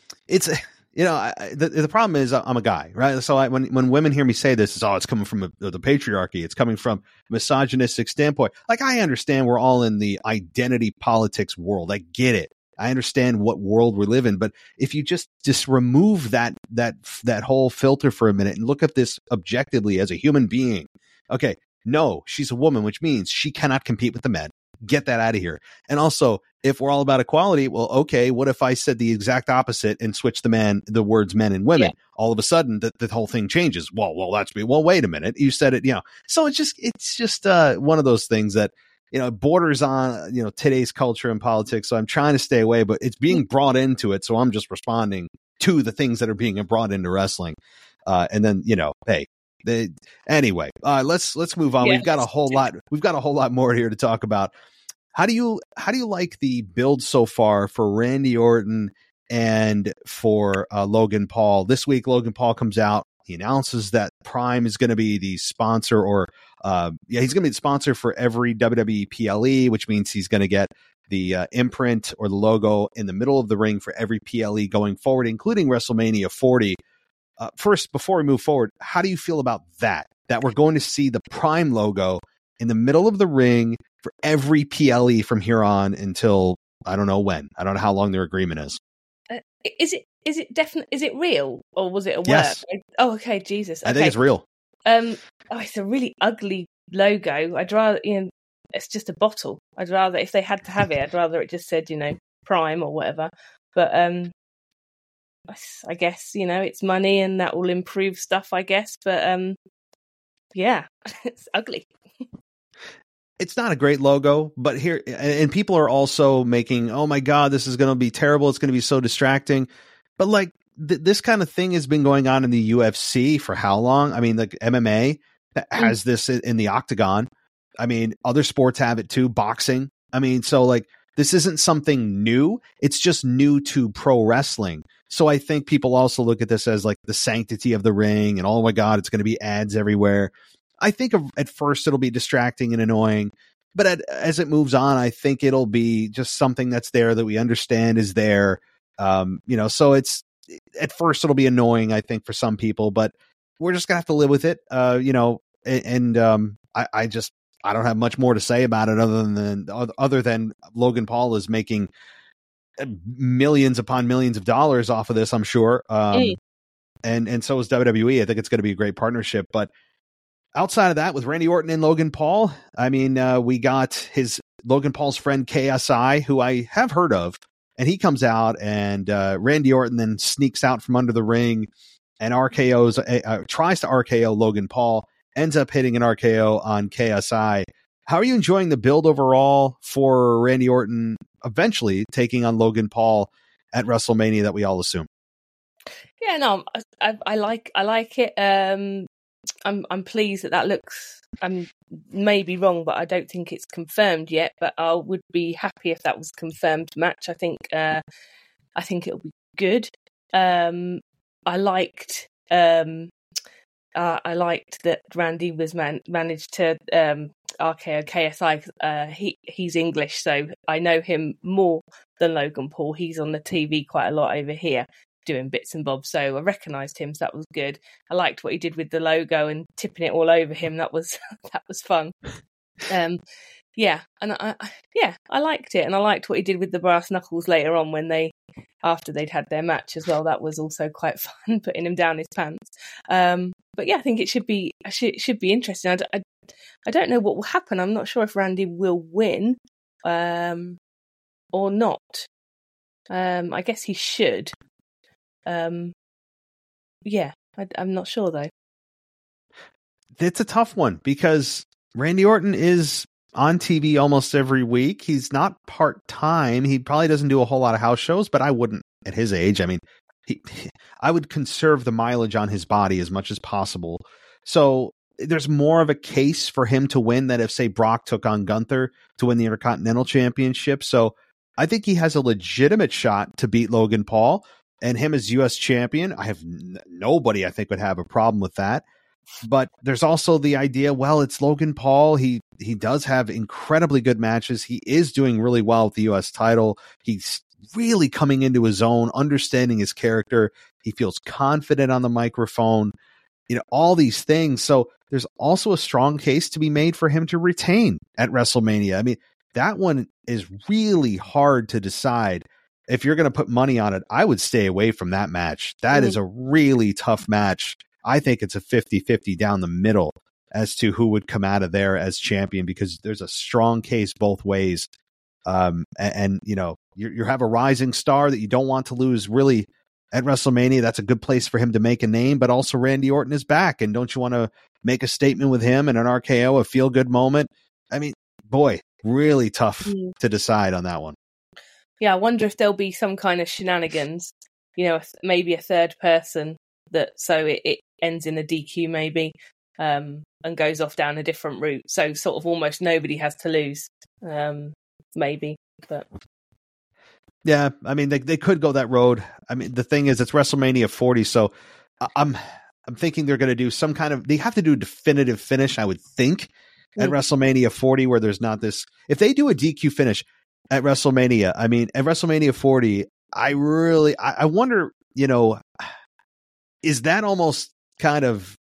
problem is I'm a guy, right? So when women hear me say this, it's coming from the patriarchy. It's coming from a misogynistic standpoint. I understand we're all in the identity politics world. I get it. I understand what world we live in, but if you just remove that whole filter for a minute and look at this objectively as a human being, okay, no, she's a woman, which means she cannot compete with the men. Get that out of here. And also, if we're all about equality, well, okay, what if I said the exact opposite and switched the words men and women? Yeah. All of a sudden, the whole thing changes. Well, that's me. Well, wait a minute. You said it, So it's just one of those things that, borders on, today's culture and politics. So I'm trying to stay away, but it's being brought into it. So I'm just responding to the things that are being brought into wrestling. And then, hey, anyway, let's move on. Yeah. We've got a whole lot more here to talk about. How do you like the build so far for Randy Orton and for Logan Paul? This week, Logan Paul comes out. He announces that Prime is going to be the sponsor, or he's going to be the sponsor for every WWE PLE, which means he's going to get the imprint or the logo in the middle of the ring for every PLE going forward, including WrestleMania 40. First, before we move forward, how do you feel about that we're going to see the Prime logo in the middle of the ring for every PLE from here on until I don't know when. I don't know how long their agreement is. Is it definitely? Is it real, or was it a work? Yes. Oh, okay, Jesus. Okay. I think it's real. It's a really ugly logo. I'd rather, it's just a bottle. I'd rather, if they had to have it, I'd rather it just said, Prime or whatever. But I guess it's money and that will improve stuff, I guess. But yeah, it's ugly. It's not a great logo, but here, and people are also making, oh my God, this is going to be terrible. It's going to be so distracting. But like this kind of thing has been going on in the UFC for how long? I mean, like MMA has this in the octagon. I mean, other sports have it too, boxing. I mean, so like this isn't something new. It's just new to pro wrestling. So I think people also look at this as like the sanctity of the ring and, oh my God, it's going to be ads everywhere. I think at first it'll be distracting and annoying, but as it moves on, I think it'll be just something that's there that we understand is there. So it's at first it'll be annoying, I think, for some people, but we're just gonna have to live with it. I don't have much more to say about it other than Logan Paul is making millions upon millions of dollars off of this, I'm sure. And so is WWE. I think it's going to be a great partnership, but outside of that, with Randy Orton and Logan Paul, I mean, we got Logan Paul's friend KSI, who I have heard of, and he comes out, and Randy Orton then sneaks out from under the ring and tries to RKO Logan Paul, ends up hitting an RKO on KSI. How are you enjoying the build overall for Randy Orton eventually taking on Logan Paul at WrestleMania that we all assume? Yeah, no, I like it. I'm pleased that looks. I may be wrong, but I don't think it's confirmed yet. But I would be happy if that was a confirmed match. I think it'll be good. I liked that Randy was managed to RKO KSI. He's English, so I know him more than Logan Paul. He's on the TV quite a lot over here, doing bits and bobs, so I recognised him, so that was good. I liked what he did with the logo and tipping it all over him. That was fun. I liked it, and I liked what he did with the brass knuckles later on after they'd had their match as well. That was also quite fun, putting him down his pants. But yeah, I think it should be interesting. I don't know what will happen. I'm not sure if Randy will win or not. I guess he should. I'm not sure though. It's a tough one because Randy Orton is on TV almost every week. He's not part-time. He probably doesn't do a whole lot of house shows, but I wouldn't at his age. I mean, I would conserve the mileage on his body as much as possible. So there's more of a case for him to win than if, say, Brock took on Gunther to win the Intercontinental Championship. So I think he has a legitimate shot to beat Logan Paul. And him as U.S. champion, I have nobody I think would have a problem with that. But there's also the idea, well, it's Logan Paul. He does have incredibly good matches. He is doing really well with the U.S. title. He's really coming into his own, understanding his character. He feels confident on the microphone, all these things. So there's also a strong case to be made for him to retain at WrestleMania. I mean, that one is really hard to decide. if you're going to put money on it, I would stay away from that match. That is a really tough match. I think it's a 50-50 down the middle as to who would come out of there as champion, because there's a strong case both ways. And you know, you have a rising star that you don't want to lose really at WrestleMania. That's a good place for him to make a name, but also Randy Orton is back. And don't you want to make a statement with him and an RKO, a feel good moment? I mean, boy, really tough to decide on that one. Yeah. I wonder if there'll be some kind of shenanigans, you know, maybe a third person so it ends in a DQ maybe, and goes off down a different route. So sort of almost nobody has to lose. Maybe, but yeah, I mean, they could go that road. I mean, the thing is, it's WrestleMania 40, so I'm thinking they're going to do some kind of, they have to do a definitive finish, I would think, at WrestleMania 40, where there's not this. If they do a DQ finish at WrestleMania, I mean, at WrestleMania 40, I wonder, you know, is that almost kind of,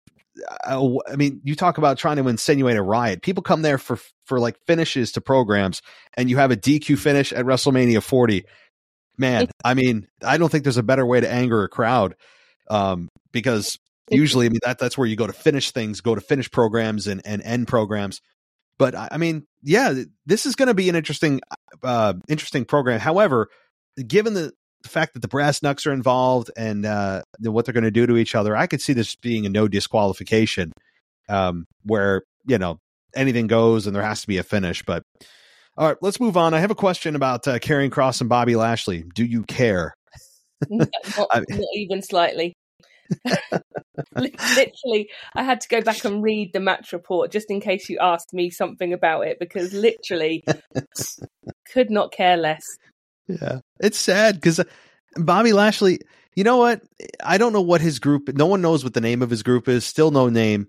I mean, you talk about trying to insinuate a riot. People come there for like finishes to programs, and you have a DQ finish at WrestleMania 40. Man, I mean, I don't think there's a better way to anger a crowd, because usually, I mean, that's where you go to finish things, go to finish programs and end programs. But I mean, yeah, this is going to be an interesting program. However, given the fact that the brass knucks are involved and what they're going to do to each other, I could see this being a no disqualification, where, you know, anything goes and there has to be a finish. But all right, let's move on. I have a question about Karrion Kross and Bobby Lashley. Do you care? Not even slightly. Literally, I had to go back and read the match report just in case you asked me something about it, because literally could not care less. Yeah, it's sad because Bobby Lashley, you know what? I don't know what his group, no one knows what the name of his group is. Still no name.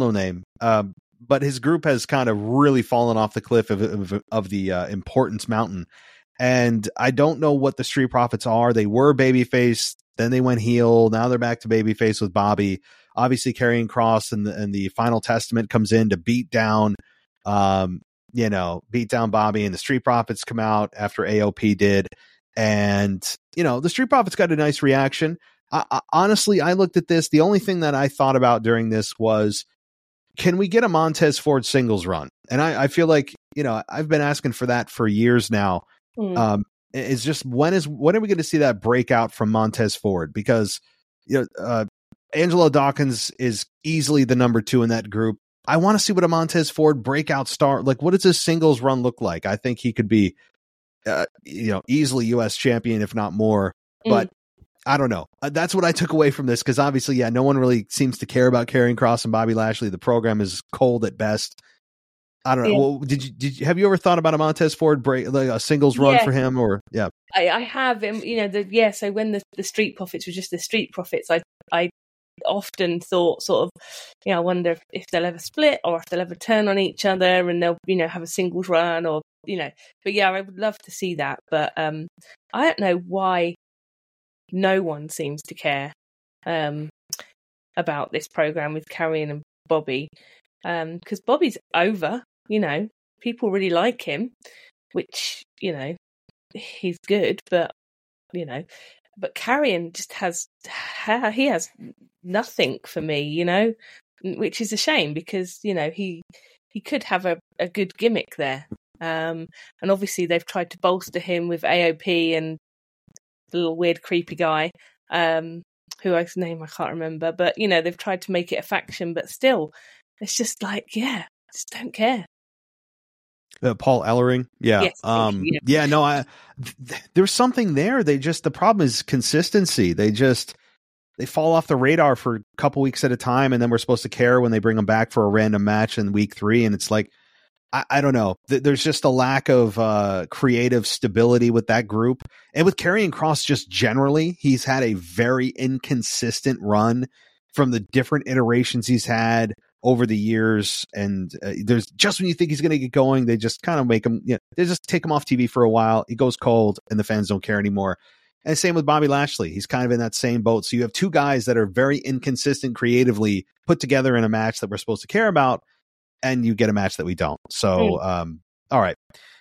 But his group has kind of really fallen off the cliff of the importance mountain. And I don't know what the Street Profits are. They were babyface, then they went heel. Now they're back to babyface with Bobby. Obviously, Karrion Kross and the Final Testament comes in to beat down Bobby, and the Street Profits come out after AOP did. And, you know, the Street Profits got a nice reaction. Honestly, I looked at this. The only thing that I thought about during this was, can we get a Montez Ford singles run? And I feel like, you know, I've been asking for that for years now. It's just, when are we going to see that breakout from Montez Ford? Because, you know, Angelo Dawkins is easily the number 2 in that group. I want to see what a Montez Ford breakout star, like, what does his singles run look like? I think he could be, easily U.S. champion, if not more. But I don't know. That's what I took away from this, because obviously, yeah, no one really seems to care about Karrion Kross and Bobby Lashley. The program is cold at best. I don't know. Yeah. Well, have you ever thought about a Montez Ford break, like a singles run for him? Or I have. You know, so when the Street Profits were just the Street Profits, I often thought sort of, you know, I wonder if they'll ever split or if they'll ever turn on each other and they'll, you know, have a singles run, or, you know. But yeah, I would love to see that. But I don't know why no one seems to care about this program with Karrion and Bobby, because Bobby's over. You know, people really like him, which, you know, he's good, but, you know, but Karrion just has nothing for me, you know, which is a shame, because, you know, he could have a good gimmick there. And obviously they've tried to bolster him with AOP and the little weird creepy guy, whose name I can't remember, but, you know, they've tried to make it a faction, but still, it's just like, yeah, just don't care. Paul Ellering. Yeah. Yes, there's something there. The problem is consistency. They fall off the radar for a couple weeks at a time. And then we're supposed to care when they bring them back for a random match in week 3. And it's like, I don't know. There's just a lack of creative stability with that group. And with Karrion Kross, just generally, he's had a very inconsistent run from the different iterations he's had over the years. And there's just when you think he's going to get going, they just kind of make him, they just take him off TV for a while. He goes cold and the fans don't care anymore. And same with Bobby Lashley. He's kind of in that same boat. So you have two guys that are very inconsistent creatively put together in a match that we're supposed to care about, and you get a match that we don't. So, all right.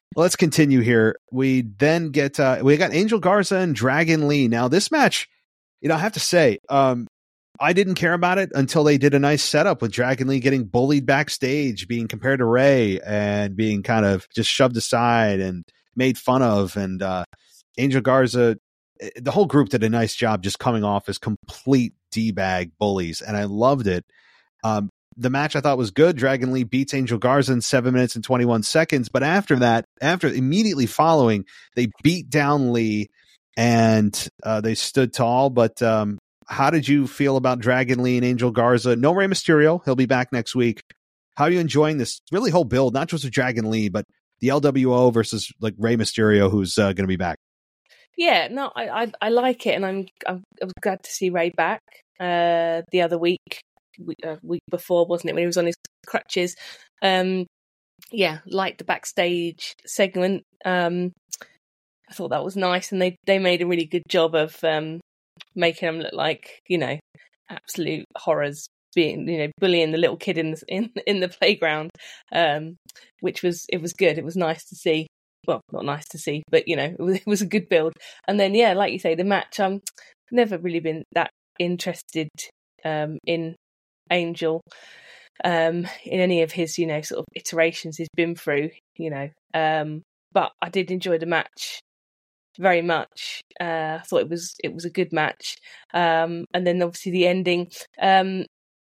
let's continue here. We then get we got Angel Garza and Dragon Lee. Now this match, I have to say, I didn't care about it until they did a nice setup with Dragon Lee getting bullied backstage, being compared to Ray, and being kind of just shoved aside and made fun of. And Angel Garza, the whole group did a nice job just coming off as complete D-bag bullies, and I loved it. The match I thought was good. Dragon Lee beats Angel Garza in 7 minutes and 21 seconds. But after that, immediately following, they beat down Lee and they stood tall. But how did you feel about Dragon Lee and Angel Garza? No Rey Mysterio. He'll be back next week. How are you enjoying this really whole build, not just with Dragon Lee, but the LWO versus like Rey Mysterio, who's going to be back? Yeah, no, I like it. And I'm glad to see Ray back the other week before, wasn't it, when he was on his crutches. Yeah, liked the backstage segment. I thought that was nice, and they made a really good job of making them look like, absolute horrors, being, bullying the little kid in the playground, which was good. It was nice to see. Well, not nice to see, but it was a good build. And then, yeah, like you say, the match. Never really been that interested in Angel in any of his sort of iterations he's been through, but I did enjoy the match very much. I thought it was a good match, and then obviously the ending, I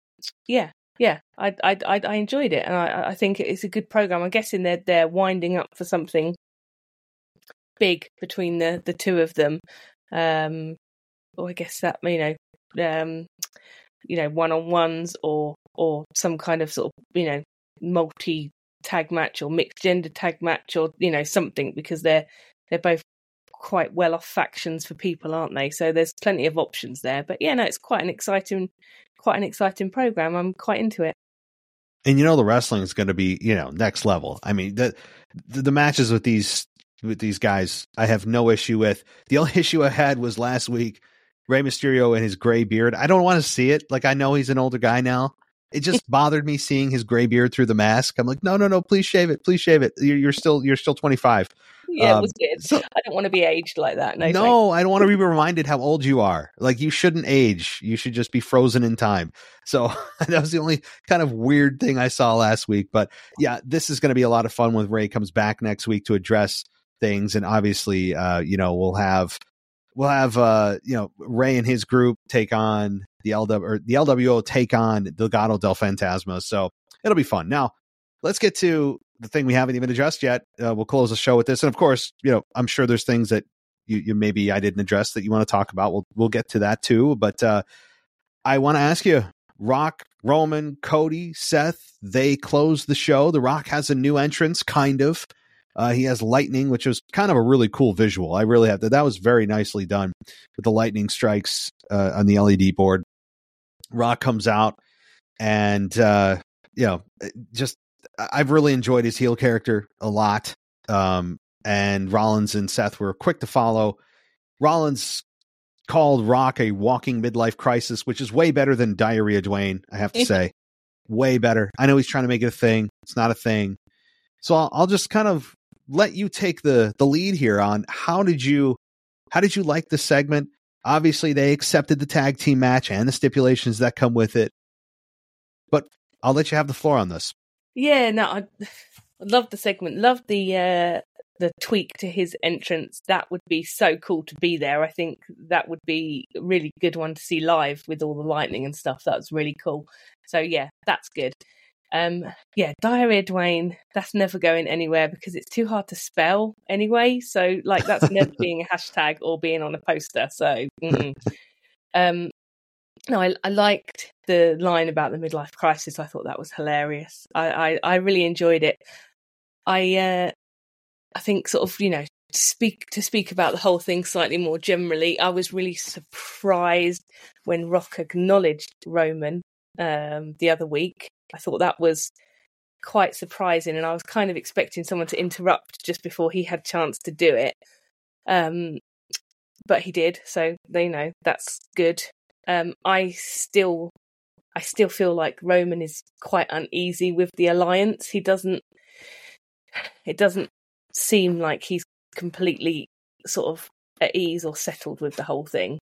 enjoyed it, and I think it's a good program. I'm guessing they're winding up for something big between the two of them, or I guess that one-on-ones or some kind of sort of multi tag match or mixed gender tag match or something, because they're both quite well off factions for people, aren't they? So there's plenty of options there. But yeah, no, it's quite an exciting program. I'm quite into it. And the wrestling is going to be next level. I mean, the matches with these guys, I have no issue with. The only issue I had was last week, Rey Mysterio and his gray beard. I don't want to see it. Like, I know he's an older guy now. It just bothered me seeing his gray beard through the mask. I'm like, no, please shave it. Please shave it. You're still 25. Yeah, it was good. So, I don't want to be aged like that. No, I don't want to be reminded how old you are. Like, you shouldn't age. You should just be frozen in time. So that was the only kind of weird thing I saw last week. But yeah, this is going to be a lot of fun when Ray comes back next week to address things. And obviously, we'll have Ray and his group take on the LWO take on Legado del Fantasma. So it'll be fun. Now let's get to the thing we haven't even addressed yet. We'll close the show with this. And of course, I'm sure there's things that you maybe I didn't address that you want to talk about. We'll get to that too. But I want to ask you, Rock, Roman, Cody, Seth, they closed the show. The Rock has a new entrance, kind of. He has lightning, which was kind of a really cool visual. I really have that was very nicely done with the lightning strikes on the LED board. Rock comes out and, just I've really enjoyed his heel character a lot. And Rollins and Seth were quick to follow. Rollins called Rock a walking midlife crisis, which is way better than Diarrhea Dwayne, I have to say. Way better. I know he's trying to make it a thing. It's not a thing. So I'll just kind of let you take the lead here on how did you like the segment? Obviously, they accepted the tag team match and the stipulations that come with it. But I'll let you have the floor on this. Yeah, no, I love the segment. Love the tweak to his entrance. That would be so cool to be there. I think that would be a really good one to see live with all the lightning and stuff. That was really cool. So yeah, that's good. Diarrhea Dwayne, that's never going anywhere because it's too hard to spell anyway. So like that's never being a hashtag or being on a poster. So no, I liked the line about the midlife crisis. I thought that was hilarious. I really enjoyed it. I think sort of, to speak about the whole thing slightly more generally, I was really surprised when Rock acknowledged Roman the other week. I thought that was quite surprising, and I was kind of expecting someone to interrupt just before he had a chance to do it. But he did, so that's good. I still feel like Roman is quite uneasy with the alliance. It doesn't seem like he's completely sort of at ease or settled with the whole thing.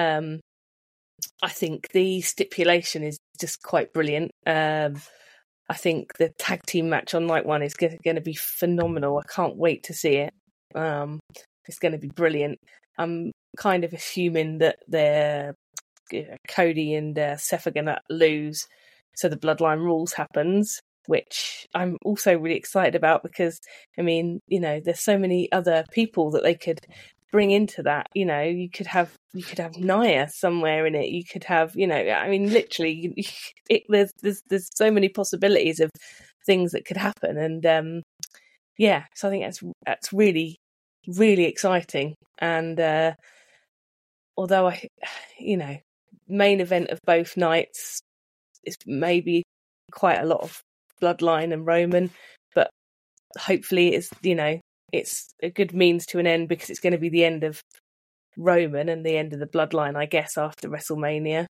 I think the stipulation is just quite brilliant. I think the tag team match on night one is going to be phenomenal. I can't wait to see it. It's going to be brilliant. I'm kind of assuming that Cody and Seth are going to lose, so the Bloodline Rules happens, which I'm also really excited about because, I mean, you know, there's so many other people that they could bring into that. You know, you could have Nia somewhere in it. You could have, you know, I mean, literally, there's so many possibilities of things that could happen, and yeah, so I think that's really, really exciting. And although main event of both nights is maybe quite a lot of Bloodline and Roman, but hopefully it's a good means to an end, because it's going to be the end of Roman and the end of the Bloodline, I guess, after WrestleMania.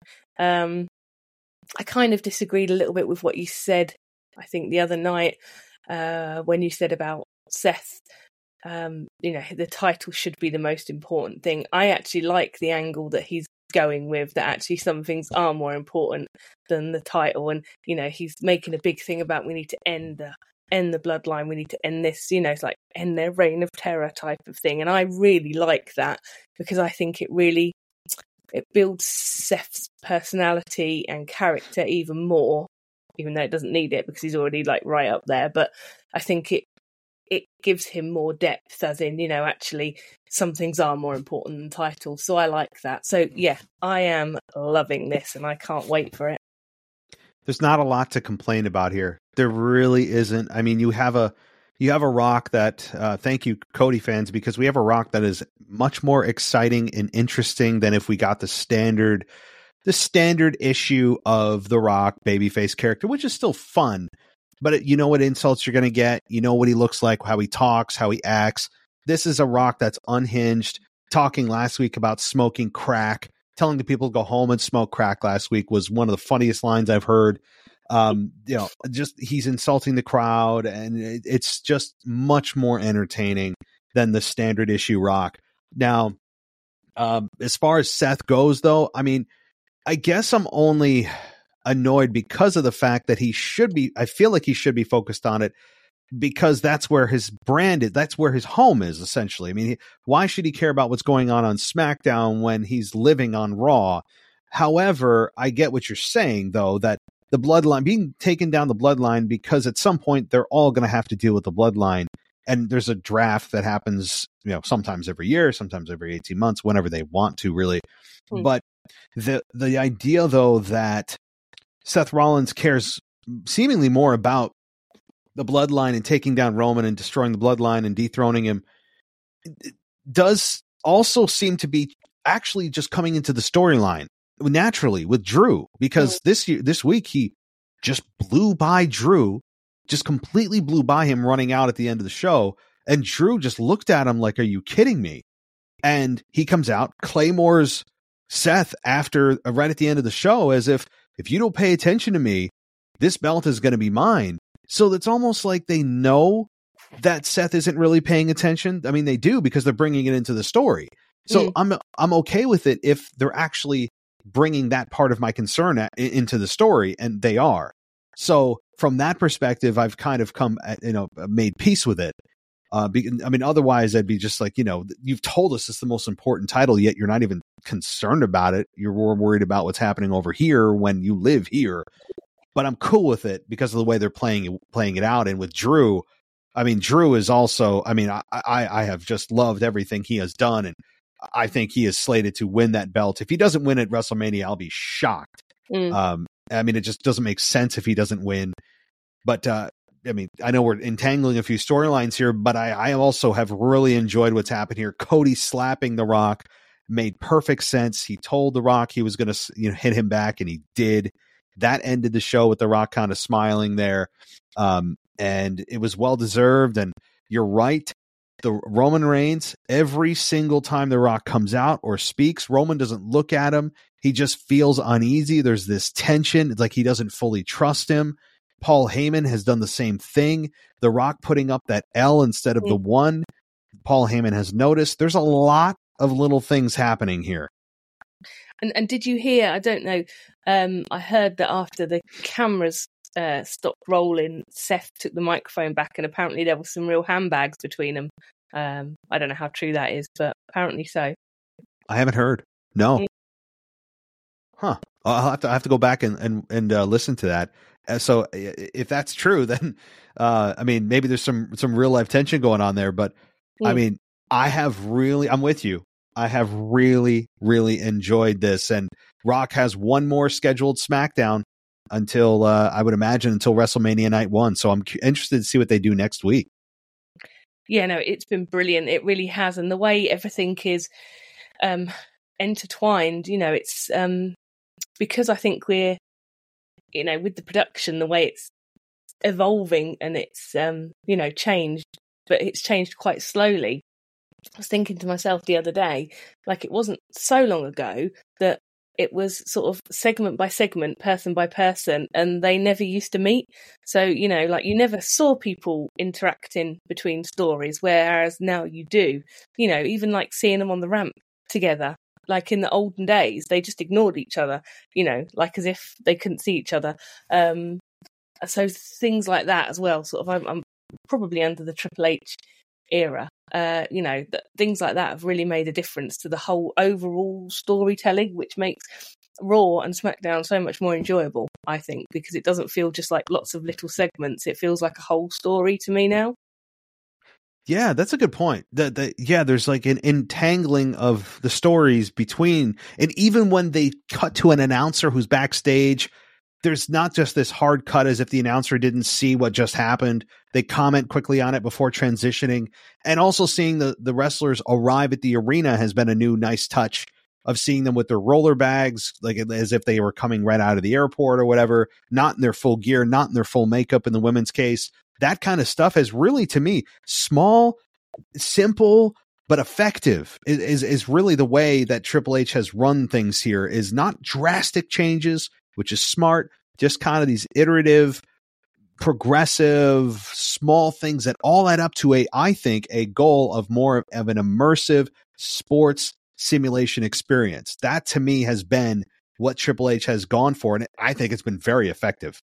I kind of disagreed a little bit with what you said, I think, the other night, when you said about Seth, the title should be the most important thing. I actually like the angle that he's going with, that actually some things are more important than the title, and he's making a big thing about we need to end the Bloodline, we need to end this, it's like end their reign of terror type of thing. And I really like that, because I think it builds Seth's personality and character even more, even though it doesn't need it because he's already like right up there. But I think it gives him more depth, as in, actually some things are more important than titles. So I like that. So yeah, I am loving this and I can't wait for it. There's not a lot to complain about here. There really isn't. I mean, you have a Rock that, thank you, Cody fans, because we have a Rock that is much more exciting and interesting than if we got the standard issue of the Rock babyface character, which is still fun. But you know what insults you're going to get. You know what he looks like, how he talks, how he acts. This is a Rock that's unhinged. Talking last week about smoking crack, telling the people to go home and smoke crack last week was one of the funniest lines I've heard. Just he's insulting the crowd, and it's just much more entertaining than the standard issue Rock. Now, as far as Seth goes, though, I mean, I guess I'm only annoyed because of the fact that I feel like he should be focused on it, because that's where his brand is. That's where his home is, essentially. I mean, why should he care about what's going on SmackDown when he's living on Raw? However, I get what you're saying, though, that the Bloodline, being taken down the Bloodline, because at some point they're all going to have to deal with the Bloodline. And there's a draft that happens, sometimes every year, sometimes every 18 months, whenever they want to, really. But the idea, though, that Seth Rollins cares seemingly more about the Bloodline and taking down Roman and destroying the Bloodline and dethroning him, it does also seem to be actually just coming into the storyline naturally with Drew, because this week he just blew by Drew, just completely blew by him running out at the end of the show, and Drew just looked at him like, are you kidding me? And he comes out, claymores Seth after right at the end of the show, as if you don't pay attention to me, this belt is going to be mine. So it's almost like they know that Seth isn't really paying attention. I mean, they do, because they're bringing it into the story. So I'm okay with it if they're actually bringing that part of my concern into the story, and they are. So from that perspective, I've kind of made peace with it. I mean, otherwise I'd be just like, you've told us it's the most important title, yet you're not even concerned about it. You're more worried about what's happening over here when you live here. But I'm cool with it because of the way they're playing it out. And with Drew, I mean, Drew is also, I mean, I have just loved everything he has done. And I think he is slated to win that belt. If he doesn't win at WrestleMania, I'll be shocked. I mean, it just doesn't make sense if he doesn't win. But, I mean, I know we're entangling a few storylines here, but I also have really enjoyed what's happened here. Cody slapping The Rock made perfect sense. He told The Rock he was going to hit him back, and he did. That ended the show with The Rock kind of smiling there. And it was well-deserved. And you're right. The Roman Reigns, every single time The Rock comes out or speaks, Roman doesn't look at him. He just feels uneasy. There's this tension. It's like he doesn't fully trust him. Paul Heyman has done the same thing. The Rock putting up that L instead of the 1. Paul Heyman has noticed. There's a lot of little things happening here. And did you hear, I don't know, I heard that after the cameras stopped rolling, Seth took the microphone back, and apparently there were some real handbags between them. I don't know how true that is, but apparently so. I haven't heard. No. Huh. I'll have to go back and listen to that. So if that's true, then I mean, maybe there's some real life tension going on there. But I mean, I'm with you. I have really, really enjoyed this. And Rock has one more scheduled SmackDown until I would imagine until WrestleMania Night 1. So I'm interested to see what they do next week. Yeah, no, it's been brilliant. It really has. And the way everything is intertwined, it's because I think we're, with the production, the way it's evolving and it's, changed, but it's changed quite slowly. I was thinking to myself the other day, like it wasn't so long ago that it was sort of segment by segment, person by person, and they never used to meet. So, like you never saw people interacting between stories, whereas now you do, even like seeing them on the ramp together. Like in the olden days, they just ignored each other, like as if they couldn't see each other. So things like that as well, sort of, I'm probably under the Triple H era. Things like that have really made a difference to the whole overall storytelling, which makes Raw and SmackDown so much more enjoyable, I think, because it doesn't feel just like lots of little segments. It feels like a whole story to me now. Yeah, that's a good point. There's like an entangling of the stories between, and even when they cut to an announcer who's backstage, there's not just this hard cut as if the announcer didn't see what just happened. They comment quickly on it before transitioning. And also seeing the wrestlers arrive at the arena has been a new nice touch of seeing them with their roller bags, like as if they were coming right out of the airport or whatever, not in their full gear, not in their full makeup in the women's case. That kind of stuff has really, to me, small, simple, but effective is really the way that Triple H has run things here, is not drastic changes, which is smart, just kind of these iterative, progressive, small things that all add up to I think, a goal of more of an immersive sports simulation experience. That to me has been what Triple H has gone for, and I think it's been very effective.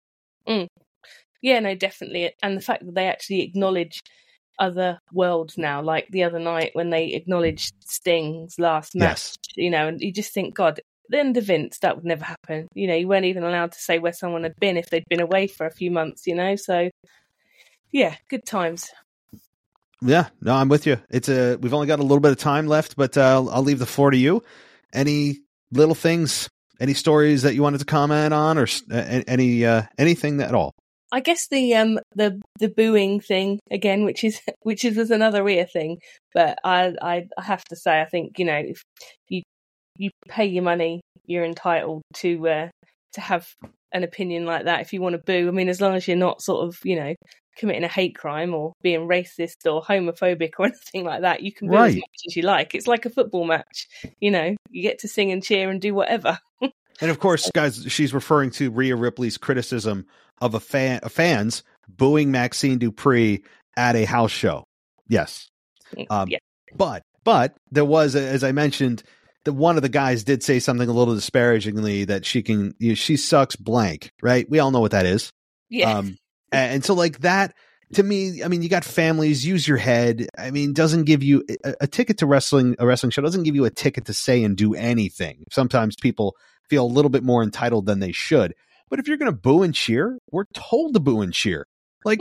Yeah, no, definitely. And the fact that they actually acknowledge other worlds now, like the other night when they acknowledged Sting's last match, and you just think, God, then to Vince, that would never happen. You weren't even allowed to say where someone had been if they'd been away for a few months, so yeah, good times. Yeah, no, I'm with you. We've only got a little bit of time left, but I'll leave the floor to you. Any little things, any stories that you wanted to comment on, or anything at all? I guess the booing thing again, which is another Rhea thing, but I have to say, I think if you pay your money, you're entitled to have an opinion like that. If you want to boo, I mean, as long as you're not sort of committing a hate crime or being racist or homophobic or anything like that, you can boo as much as you like. It's like a football match, you get to sing and cheer and do whatever. And of course, guys, she's referring to Rhea Ripley's criticism of fans booing Maxine Dupree at a house show. Yes. Yeah. But there was, as I mentioned, that one of the guys did say something a little disparagingly that she sucks blank, right? We all know what that is. Yeah. And so like that, to me, I mean, you got families, use your head. I mean, doesn't give you a ticket to a wrestling show, doesn't give you a ticket to say and do anything. Sometimes people feel a little bit more entitled than they should. But if you're going to boo and cheer, we're told to boo and cheer. Like,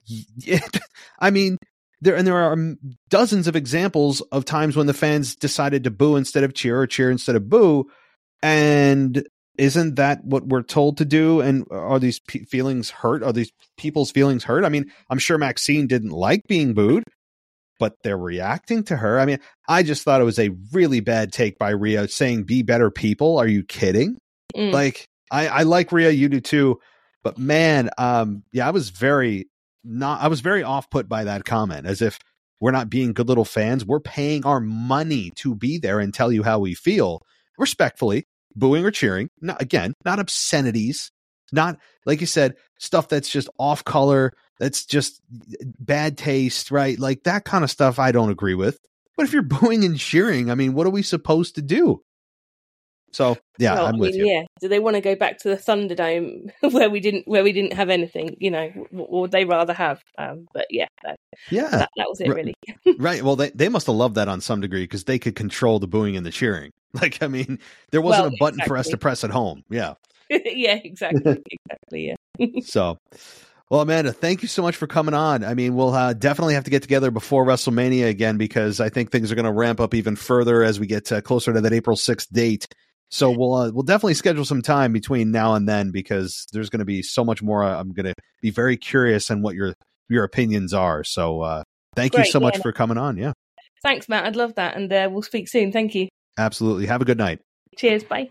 I mean, there are dozens of examples of times when the fans decided to boo instead of cheer, or cheer instead of boo. And isn't that what we're told to do? And are these feelings hurt? Are these people's feelings hurt? I mean, I'm sure Maxine didn't like being booed, but they're reacting to her. I mean, I just thought it was a really bad take by Rhea saying, be better people. Are you kidding? Like, I like Rhea, you do too, but man, I was very off put by that comment, as if we're not being good little fans. We're paying our money to be there and tell you how we feel respectfully, booing or cheering. Not obscenities, Not, like you said, stuff that's just off color, that's just bad taste, right? Like that kind of stuff I don't agree with. But if you're booing and cheering, I mean, what are we supposed to do? So yeah, I'm with you. Yeah, do they want to go back to the Thunderdome where we didn't have anything? You know, what would they rather have? But yeah, that was it really. Right. Well, they must have loved that on some degree because they could control the booing and the cheering. Like, I mean, there wasn't a button for us to press at home. Yeah. Yeah, exactly. Yeah. So, well, Amanda, thank you so much for coming on. I mean, we'll definitely have to get together before WrestleMania again because I think things are going to ramp up even further as we get closer to that April 6th date. So we'll definitely schedule some time between now and then because there's going to be so much more. I'm going to be very curious on what your opinions are. So thank you so much for coming on. Yeah. Thanks, Matt. I'd love that. And we'll speak soon. Thank you. Absolutely. Have a good night. Cheers. Bye.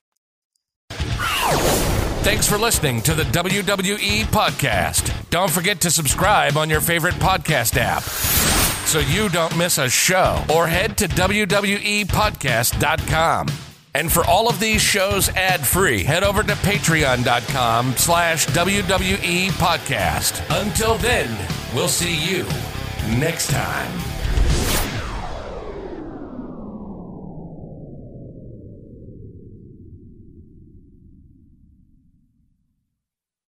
Thanks for listening to the WWE Podcast. Don't forget to subscribe on your favorite podcast app so you don't miss a show, or head to WWEpodcast.com. And for all of these shows ad-free, head over to patreon.com/WWE Podcast. Until then, we'll see you next time.